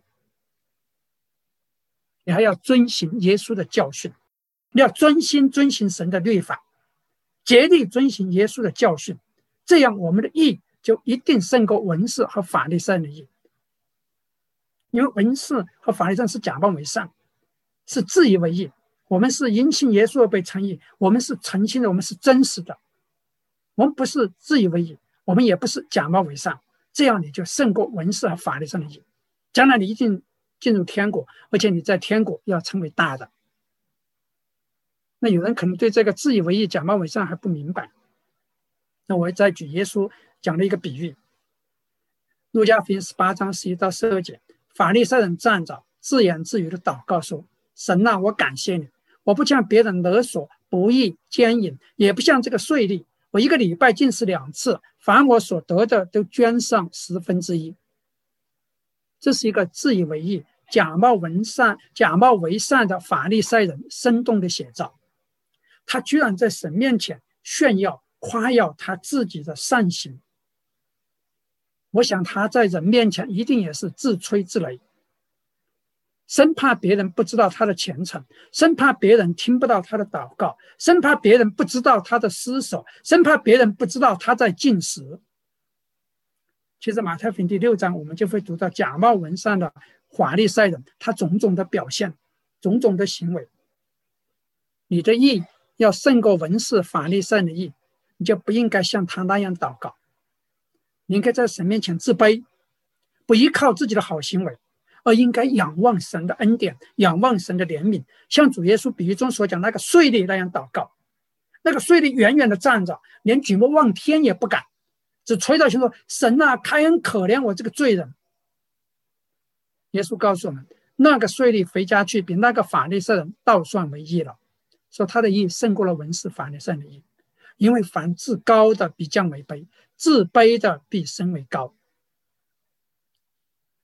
你还要遵行耶稣的教训，你要专心遵行神的律法，竭力遵行耶稣的教训，这样我们的义就一定胜过文士和法利赛人的义。因为文士和法利赛人是假冒伪善，是自以为义，我们是因信耶稣而被称义，我们是诚心的，我们是真实的，我们不是自以为义，我们也不是假冒伪善，这样你就胜过文士和法利赛人的义，将来你一定进入天国，而且你在天国要成为大的。那有人可能对这个自以为义、假冒伪善还不明白，那我再举耶稣讲的一个比喻，路加福音18章11到12节，法利赛人站着自言自语的祷告说：神啊，我感谢你，我不像别人勒索、不义、奸淫，也不像这个税吏，我一个礼拜禁食2次，凡我所得的都捐上1/10。这是一个自以为义、假冒伪善的法利赛人生动的写照。他居然在神面前炫耀、夸耀他自己的善行。我想他在人面前一定也是自吹自擂，生怕别人不知道他的虔诚，生怕别人听不到他的祷告，生怕别人不知道他的施舍，生怕别人不知道他在禁食。其实马太福音第6章我们就会读到假冒伪善的法利赛人他种种的表现，种种的行为。你的义要胜过文士法利赛人的义，你就不应该像他那样祷告，你应该在神面前自卑，不依靠自己的好行为，而应该仰望神的恩典，仰望神的怜悯，像主耶稣比喻中所讲那个税吏那样祷告。那个税吏远远的站着，连举目望天也不敢，只垂着胸说：神啊，开恩可怜我这个罪人。耶稣告诉我们，那个税吏回家去，比那个法利赛人倒算为义了，说他的义胜过了文士法利赛人的义。因为凡自高的必降为卑，自卑的必升为高。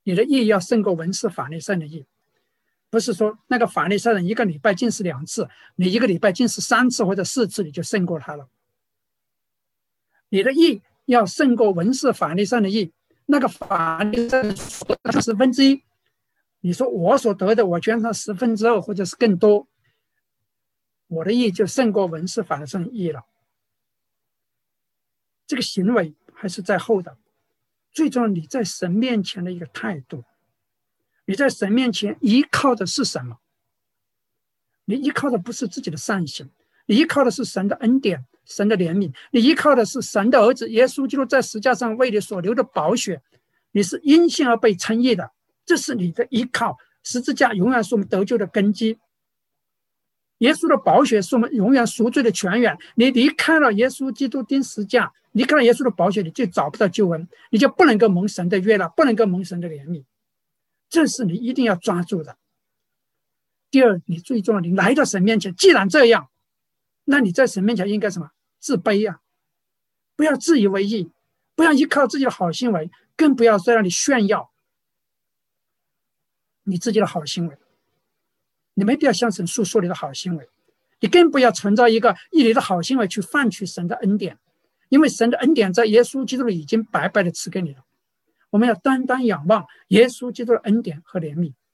你的义要胜过文士法利赛人的义。不是说那个法利赛人一个礼拜禁食2次，你一个礼拜禁食3次或者4次，你就胜过他了。你的义要胜过文士法利赛人的义。那个法利赛人所得的1/10，你说我所得的，我捐上2/10或者是更多，我的义就胜过文士法利赛人的义了。这个行为还是在后的，最重要你在神面前的一个态度。你在神面前依靠的是什么？你依靠的不是自己的善行，你依靠的是神的恩典、神的怜悯，你依靠的是神的儿子耶稣基督在十字架上为你所流的宝血。你是因信而被称义的，这是你的依靠。十字架永远是我们得救的根基，耶稣的宝血是我们永远赎罪的泉源。你离开了耶稣基督钉十字架，离开了耶稣的宝血，你就找不到救恩，你就不能够蒙神的悦纳，不能够蒙神的怜悯。这是你一定要抓住的。第二，你最重要，你来到神面前，既然这样，那你在神面前应该什么？自卑啊，不要自以为意，不要依靠自己的好行为，更不要在那里炫耀你自己的好行为。你没必要向神诉说你的好行为，你更不要存在一个以你的好行为去换取神的恩典，因为神的恩典在耶稣基督里已经白白的赐给你了。我们要单单仰望耶稣基督的恩典和怜悯。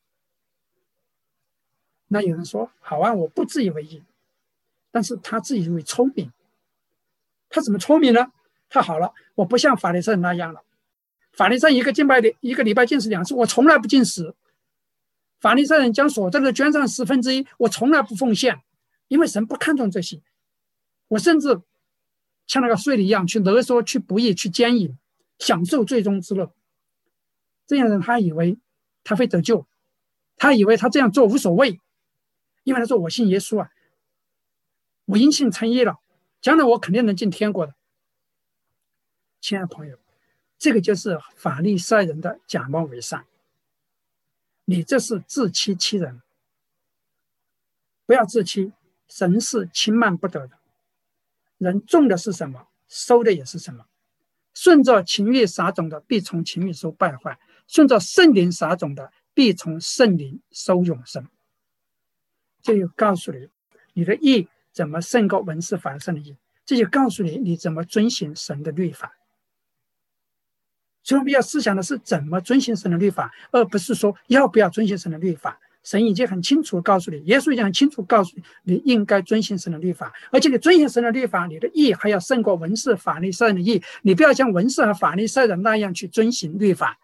那有人说，好啊，我不自以为意，但是他自以为聪明。他怎么聪明呢？他好了，我不像法利赛人那样了。法利赛人一个礼拜禁食2次，我从来不禁食。法利赛人将所得的捐上1/10，我从来不奉献，因为神不看重这些。我甚至像那个税吏一样去勒索、去不义、去奸淫，享受最终之乐。这样的人他以为他会得救，他以为他这样做无所谓，因为他说我信耶稣啊，我因信称义了，将来我肯定能进天国的。亲爱的朋友，这个就是法利赛人的假冒伪善，你这是自欺欺人。不要自欺，神是轻慢不得的。人种的是什么，收的也是什么。顺着情欲撒种的，必从情欲收败坏；顺着圣灵撒种的，必从圣灵收永生。这就告诉你，你的义怎么胜过文士法利赛人的义，这就告诉你你怎么遵行神的律法。所以我们要思想的是怎么遵行神的律法，而不是说要不要遵行神的律法。神已经很清楚告诉你，耶稣已经很清楚告诉你，你应该遵行神的律法，而且你遵行神的律法，你的义还要胜过文士法利赛人的义。你不要像文士和法利赛人那样去遵行律法。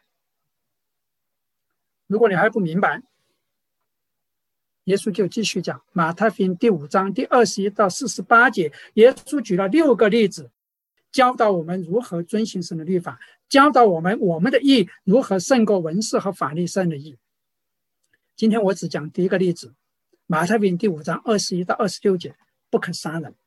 如果你还不明白，耶稣就继续讲马太福音第5章第21到48节，耶稣举了6个例子，教导我们如何遵行神的律法，教导我们的义如何胜过文士和法利赛人的义。今天我只讲第一个例子，马太福音第5章21到26节，不可杀人。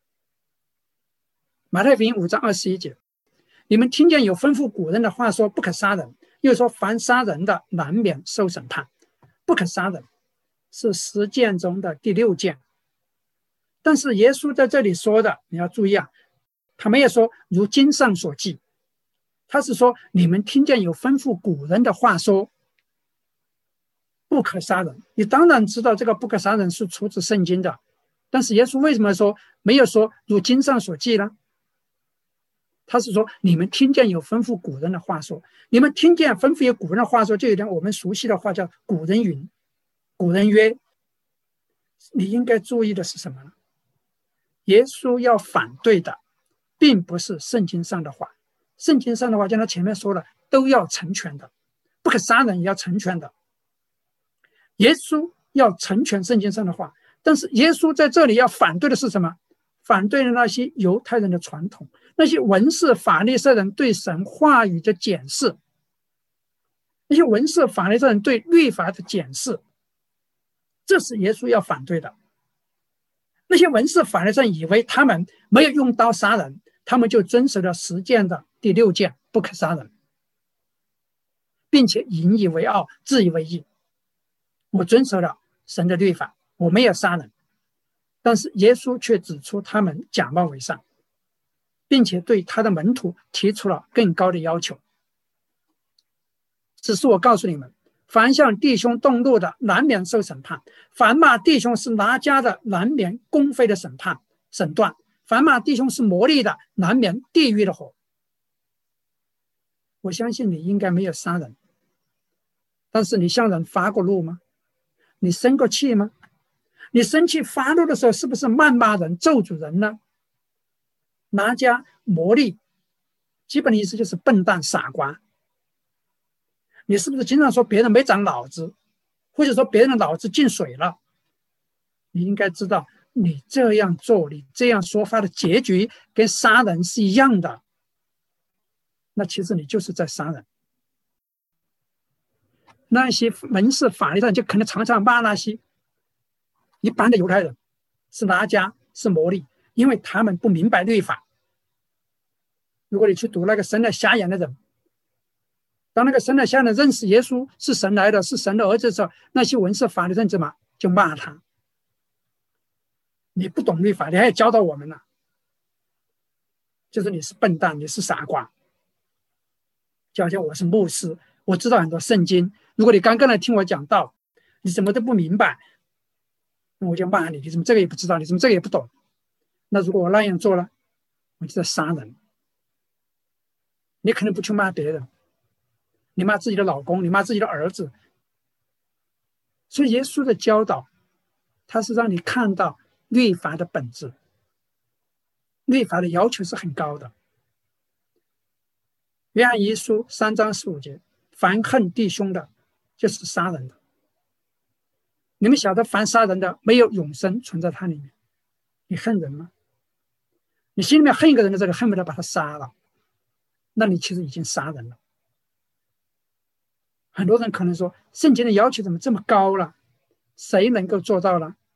马太福音5章21节，你们听见有吩咐古人的话说不可杀人，又说凡杀人的难免受审判。不可杀人是10诫中的第6诫，但是耶稣在这里说的，你要注意啊，他没有说如经上所记，他是说你们听见有吩咐古人的话说不可杀人。你当然知道这个不可杀人是出自圣经的，但是耶稣为什么说没有说如经上所记呢？他是说你们听见有吩咐古人的话说，你们听见吩咐有古人的话说，就有点我们熟悉的话叫古人云古人曰。你应该注意的是什么呢？耶稣要反对的并不是圣经上的话，圣经上的话像他前面说了都要成全的，不可杀人也要成全的。耶稣要成全圣经上的话，但是耶稣在这里要反对的是什么？反对了那些犹太人的传统，那些文士法利赛人对神话语的检视，那些文士法利赛人对律法的检视，这是耶稣要反对的。那些文士法利赛人以为他们没有用刀杀人，他们就遵守了10诫的第6诫不可杀人，并且引以为傲，自以为义。我遵守了神的律法，我没有杀人。但是耶稣却指出他们假冒伪善，并且对他的门徒提出了更高的要求。 只是我告诉你们，凡向弟兄动怒的，难免受审判；凡骂弟兄是拿家的，难免公非的审断；凡骂弟兄是魔力的，难免地狱的火。我相信你应该没有杀人，但是你向人发过怒吗？你生过气吗？你生气发怒的时候，是不是谩骂人、咒诅人呢？拿家、魔力，基本的意思就是笨蛋、傻瓜。你是不是经常说别人没长脑子，或者说别人的脑子进水了？你应该知道，你这样做，你这样说话的结局跟杀人是一样的。那其实你就是在杀人。那些文士法律上就可能常常骂那些一般的犹太人是拿家是魔力，因为他们不明白律法。如果你去读那个生了瞎眼的人，当那个生了瞎眼的认识耶稣是神来的，是神的儿子的时候，那些文士法律人怎么就骂他？你不懂律法，你还要教导我们呢？就是你是笨蛋，你是傻瓜。就好像我是牧师，我知道很多圣经，如果你刚刚来听我讲道，你什么都不明白，那我就骂你，你怎么这个也不知道，你怎么这个也不懂？那如果我那样做了，我就在杀人。你可能不去骂别人，你骂自己的老公，你骂自己的儿子。所以耶稣的教导，他是让你看到律法的本质，律法的要求是很高的。约翰一书3章15节，凡恨弟兄的，就是杀人的。你们晓得，凡杀人的，没有永生存在他里面。你恨人吗？你心里面恨一个人的时候，恨不得把他杀了，那你其实已经杀人了。很多人可能说，圣经的要求怎么这么高了？谁能够做到呢？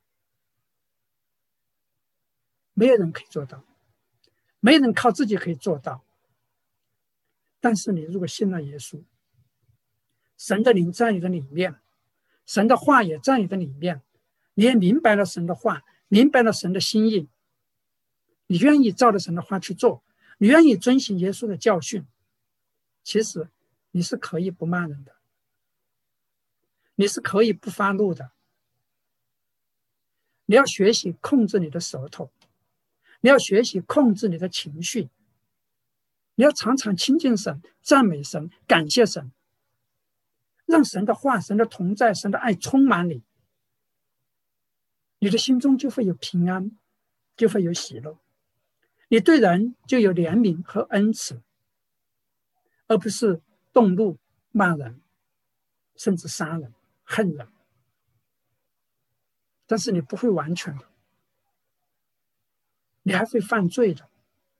没有人可以做到，没有人靠自己可以做到。但是你如果信了耶稣，神的灵在你的里面，神的话也在你的里面，你也明白了神的话，明白了神的心意，你愿意照着神的话去做，你愿意遵行耶稣的教训，其实你是可以不骂人的，你是可以不发怒的。你要学习控制你的舌头，你要学习控制你的情绪，你要常常亲近神，赞美神，感谢神，让神的话、神的同在、神的爱充满你，你的心中就会有平安，就会有喜乐，你对人就有怜悯和恩慈，而不是动怒、骂人，甚至杀人、恨人。但是你不会完全的，你还会犯罪的，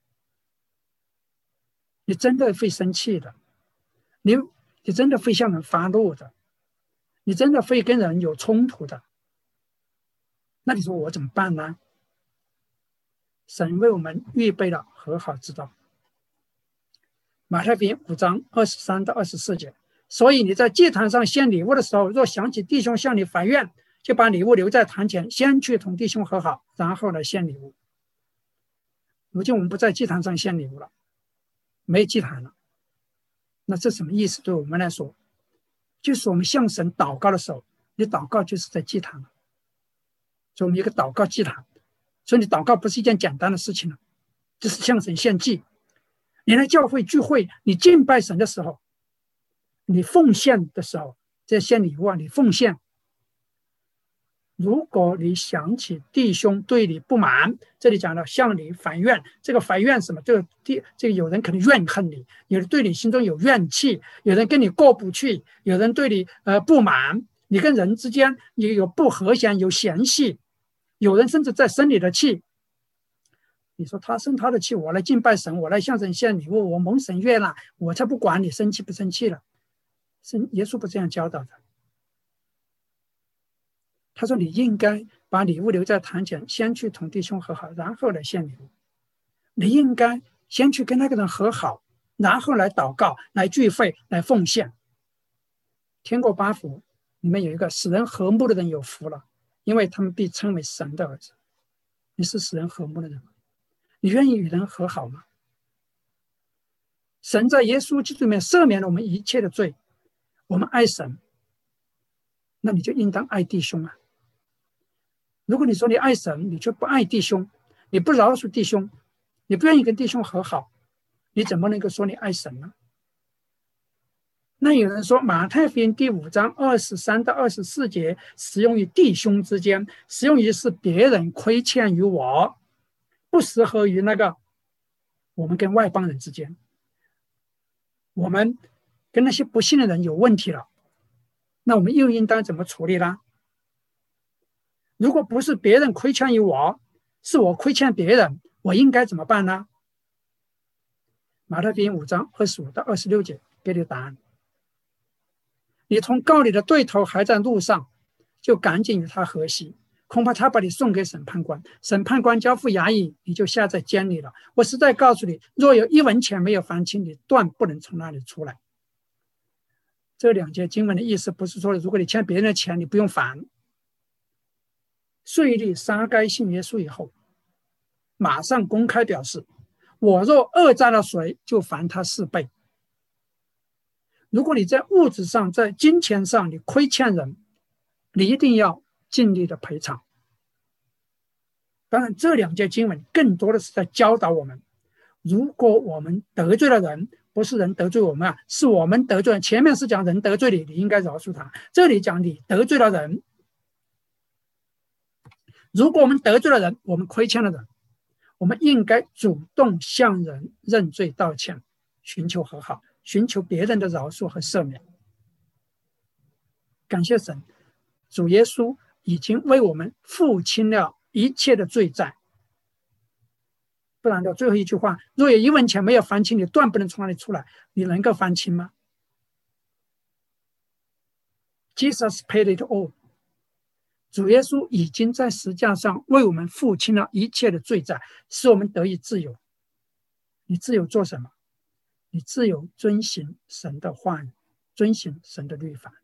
你真的会生气的，你真的会向人发怒的，你真的会跟人有冲突的。那你说我怎么办呢？神为我们预备了和好之道。马太福音5章23到24节，所以你在祭坛上献礼物的时候，若想起弟兄向你反怨，就把礼物留在坛前，先去同弟兄和好，然后来献礼物。如今我们不在祭坛上献礼物了，没祭坛了，那这什么意思？对我们来说，就是我们向神祷告的时候，你祷告就是在祭坛了。所以我们有个祷告祭坛，所以你祷告不是一件简单的事情了，就是向神献祭。你来教会聚会，你敬拜神的时候，你奉献的时候，这献礼物啊，你奉献。如果你想起弟兄对你不满，这里讲了向你反怨，这个反怨什么？这个有人可能怨恨你，有人对你心中有怨气，有人跟你过不去，有人对你不满，你跟人之间也有不和谐，有嫌隙，有人甚至在生你的气。你说他生他的气，我来敬拜神，我来向神献礼物，我蒙神悦纳，我才不管你生气不生气了。耶稣不这样教导的。他说你应该把礼物留在坛前，先去同弟兄和好，然后来献礼物。你应该先去跟那个人和好，然后来祷告，来聚会，来奉献。天国8福里面有一个使人和睦的人有福了，因为他们被称为神的儿子。你是使人和睦的人吗？你愿意与人和好吗？神在耶稣基督里面赦免了我们一切的罪， 我们爱神，那你就应当爱弟兄啊。如果你说你爱神，你却不爱弟兄，你不饶恕弟兄，你不愿意跟弟兄和好，你怎么能够说你爱神呢？那有人说马太福音第5章23到24节适用于弟兄之间，适用于是别人亏欠于我，不适合于那个我们跟外邦人之间。我们跟那些不信的人有问题了，那我们又应当怎么处理呢？如果不是别人亏欠于我，是我亏欠别人，我应该怎么办呢？马太福音5章25到26节给你答案。你从告你的对头还在路上，就赶紧与他和稀，恐怕他把你送给审判官，审判官交付衙役，你就下在监里了。我实在告诉你，若有1文钱没有还清，你断不能从那里出来。这2节经文的意思不是说，如果你欠别人的钱，你不用还。税吏撒该信耶稣以后，马上公开表示，我若讹诈了谁，就还他4倍。如果你在物质上，在金钱上你亏欠人，你一定要尽力的赔偿。当然这2节经文更多的是在教导我们，如果我们得罪了人，不是人得罪我们啊，是我们得罪人。前面是讲人得罪你，你应该饶恕他，这里讲你得罪了人。如果我们得罪了人，我们亏欠了人，我们应该主动向人认罪道歉，寻求和好，寻求别人的饶恕和赦免。感谢神，主耶稣已经为我们付清了一切的罪债。不然的最后一句话，若有1文钱没有还清，你断不能从那里出来，你能够还清吗？ Jesus paid it all。 主耶稣已经在十字架上为我们付清了一切的罪债，使我们得以自由。你自由做什么？你自由遵行神的话语，遵行神的律法。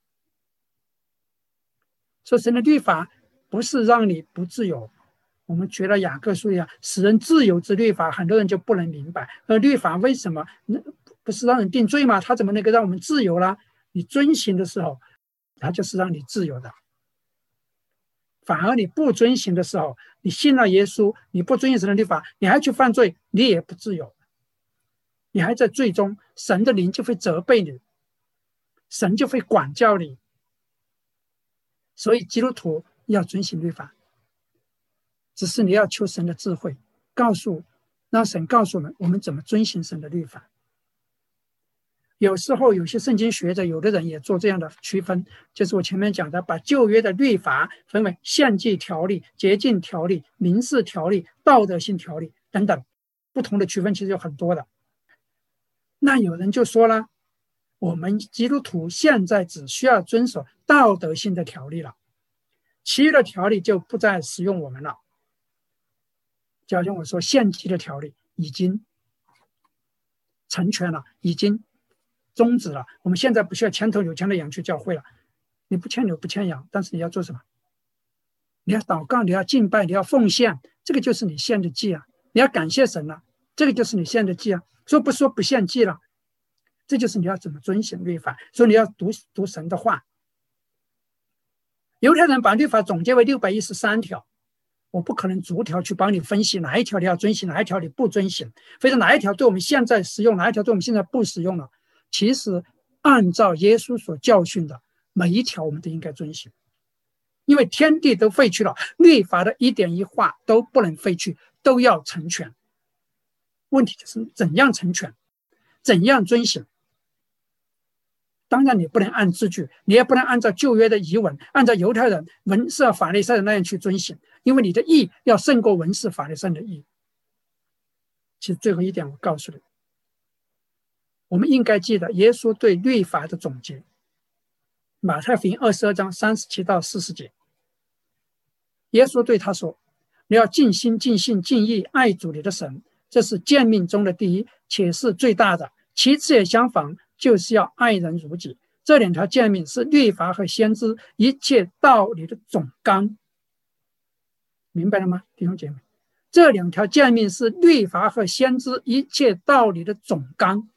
说神的律法不是让你不自由，我们觉得雅各书一样使人自由之律法，很多人就不能明白。而律法为什么不是让人定罪吗？他怎么能够让我们自由呢？你遵行的时候，他就是让你自由的。反而你不遵行的时候，你信了耶稣，你不遵行神的律法，你还去犯罪，你也不自由，你还在罪中，神的灵就会责备你，神就会管教你。所以基督徒要遵行律法，只是你要求神的智慧，让神告诉我们怎么遵行神的律法。有时候有些圣经学者，有的人也做这样的区分，就是我前面讲的，把旧约的律法分为献祭条例、洁净条例、民事条例、道德性条例等等，不同的区分其实有很多的。那有人就说了，我们基督徒现在只需要遵守道德性的条例了，其余的条例就不再适用我们了。就好像我说，献祭的条例已经成全了，已经终止了，我们现在不需要牵头有牵的羊去教会了。你不牵牛不牵羊，但是你要做什么？你要祷告，你要敬拜，你要奉献，这个就是你献的祭啊。你要感谢神了，这个就是你献的祭啊。说不献祭了，这就是你要怎么遵行律法。所以你要读神的话。犹太人把律法总结为613条，我不可能逐条去帮你分析哪一条你要遵行，哪一条你不遵行，或者哪一条对我们现在实用，哪一条对我们现在不实用了。其实按照耶稣所教训的每一条我们都应该遵行，因为天地都废去了，律法的一点一画都不能废去，都要成全。问题就是怎样成全，怎样遵行。当然你不能按字句，你也不能按照旧约的遗文，按照犹太人文士法利赛人那样去遵行，因为你的义要胜过文士法利赛人的义。其实最后一点我告诉你，我们应该记得耶稣对律法的总结，马太福音22章37到40节，耶稣对他说，你要尽心尽性尽意爱主你的神，这是诫命中的第一，且是最大的，其次也相仿，就是要爱人如己。这2条诫命是律法和先知一切道理的总纲。明白了吗，弟兄姐妹？这2条诫命是律法和先知一切道理的总纲。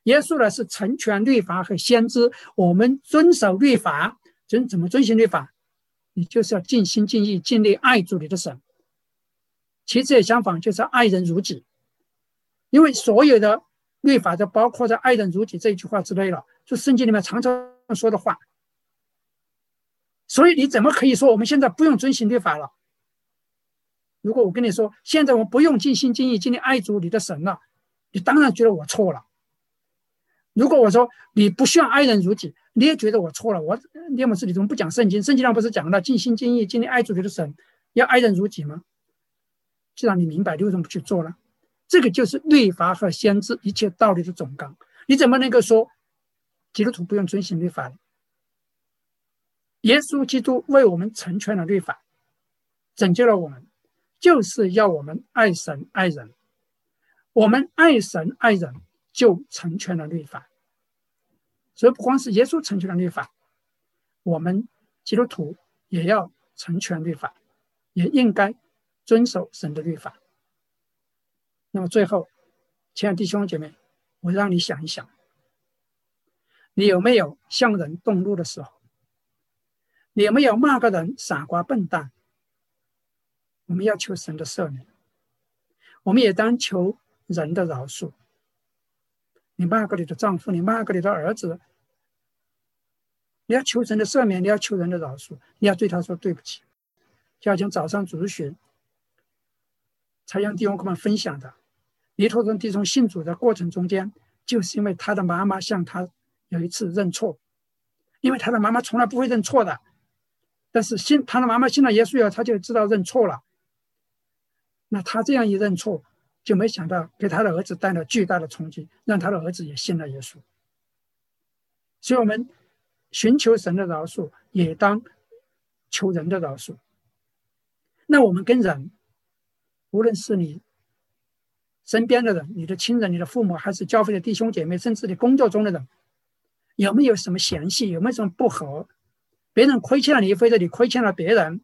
耶稣呢是成全律法和先知。我们遵守律法，怎么遵循律法？你就是要尽心尽意尽力爱主你的神。其次也相反，就是爱人如己。因为所有的律法都包括在爱人如己这一句话之内了，就圣经里面常常说的话。所以你怎么可以说我们现在不用遵循律法了？如果我跟你说现在我们不用尽心尽意尽力爱主你的神了，你当然觉得我错了。如果我说你不需要爱人如己，你也觉得我错了。要么是你怎么不讲圣经？圣经上不是讲了尽心尽意尽力爱主你的神，要爱人如己吗？既然你明白，你为什么不去做呢？这个就是律法和先知一切道理的总纲。你怎么能够说基督徒不用遵循律法呢？耶稣基督为我们成全了律法，拯救了我们，就是要我们爱神爱人。我们爱神爱人，就成全了律法。所以不光是耶稣成全了律法，我们基督徒也要成全律法，也应该遵守神的律法。那么最后，亲爱的弟兄姐妹，我让你想一想，你有没有向人动怒的时候？你有没有骂个人傻瓜笨蛋？我们要求神的赦免，我们也当求人的饶恕。你骂个你的丈夫，你骂个你的儿子，你要求神的赦免，你要求人的饶恕，你要对他说对不起。就好像早上主日学才让弟兄跟我们分享的，尼托人弟兄信主的过程中间，就是因为他的妈妈向他有一次认错，因为他的妈妈从来不会认错的，但是他的妈妈信了耶稣以后，他就知道认错了。那他这样一认错，就没想到给他的儿子带来巨大的冲击，让他的儿子也信了耶稣。所以我们寻求神的饶恕，也当求人的饶恕。那我们跟人，无论是你身边的人，你的亲人，你的父母，还是教会的弟兄姐妹，甚至你工作中的人，有没有什么嫌隙，有没有什么不和？别人亏欠了你，或者你亏欠了别人，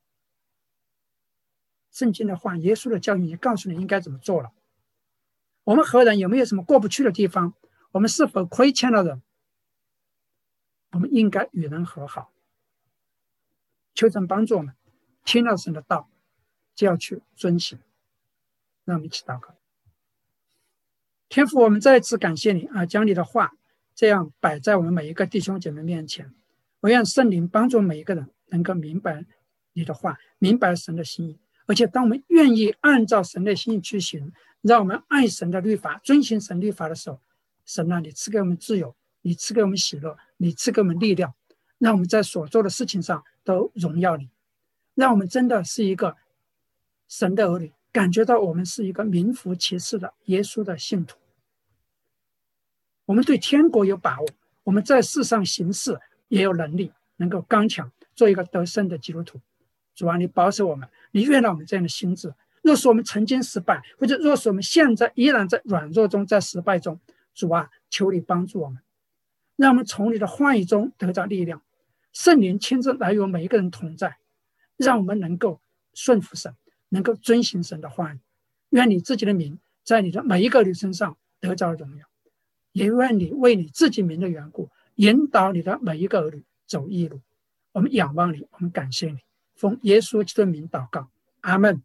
圣经的话，耶稣的教育也告诉你应该怎么做了。我们和人有没有什么过不去的地方？我们是否亏欠了人？我们应该与人和好。求神帮助我们，听了神的道就要去遵行。让我们一起祷告。天父，我们再次感谢你啊，将你的话这样摆在我们每一个弟兄姐妹面前。我愿圣灵帮助每一个人能够明白你的话，明白神的心意，而且当我们愿意按照神的心意去行，让我们爱神的律法，遵行神律法的时候，神啊，你赐给我们自由，你赐给我们喜乐，你赐给我们力量，让我们在所做的事情上都荣耀你，让我们真的是一个神的儿女，感觉到我们是一个名副其实的耶稣的信徒。我们对天国有把握，我们在世上行事也有能力，能够刚强，做一个得胜的基督徒。主啊，你保守我们，你悦纳我们这样的心智。若是我们曾经失败，或者若是我们现在依然在软弱中，在失败中，主啊，求你帮助我们，让我们从你的话语中得到力量。圣灵亲自来与我们每一个人同在，让我们能够顺服神，能够遵行神的话语。愿你自己的名在你的每一个人身上得着荣耀，也愿你为你自己名的缘故引导你的每一个儿女走义路。我们仰望你，我们感谢你，奉耶稣基督的名祷告，阿们。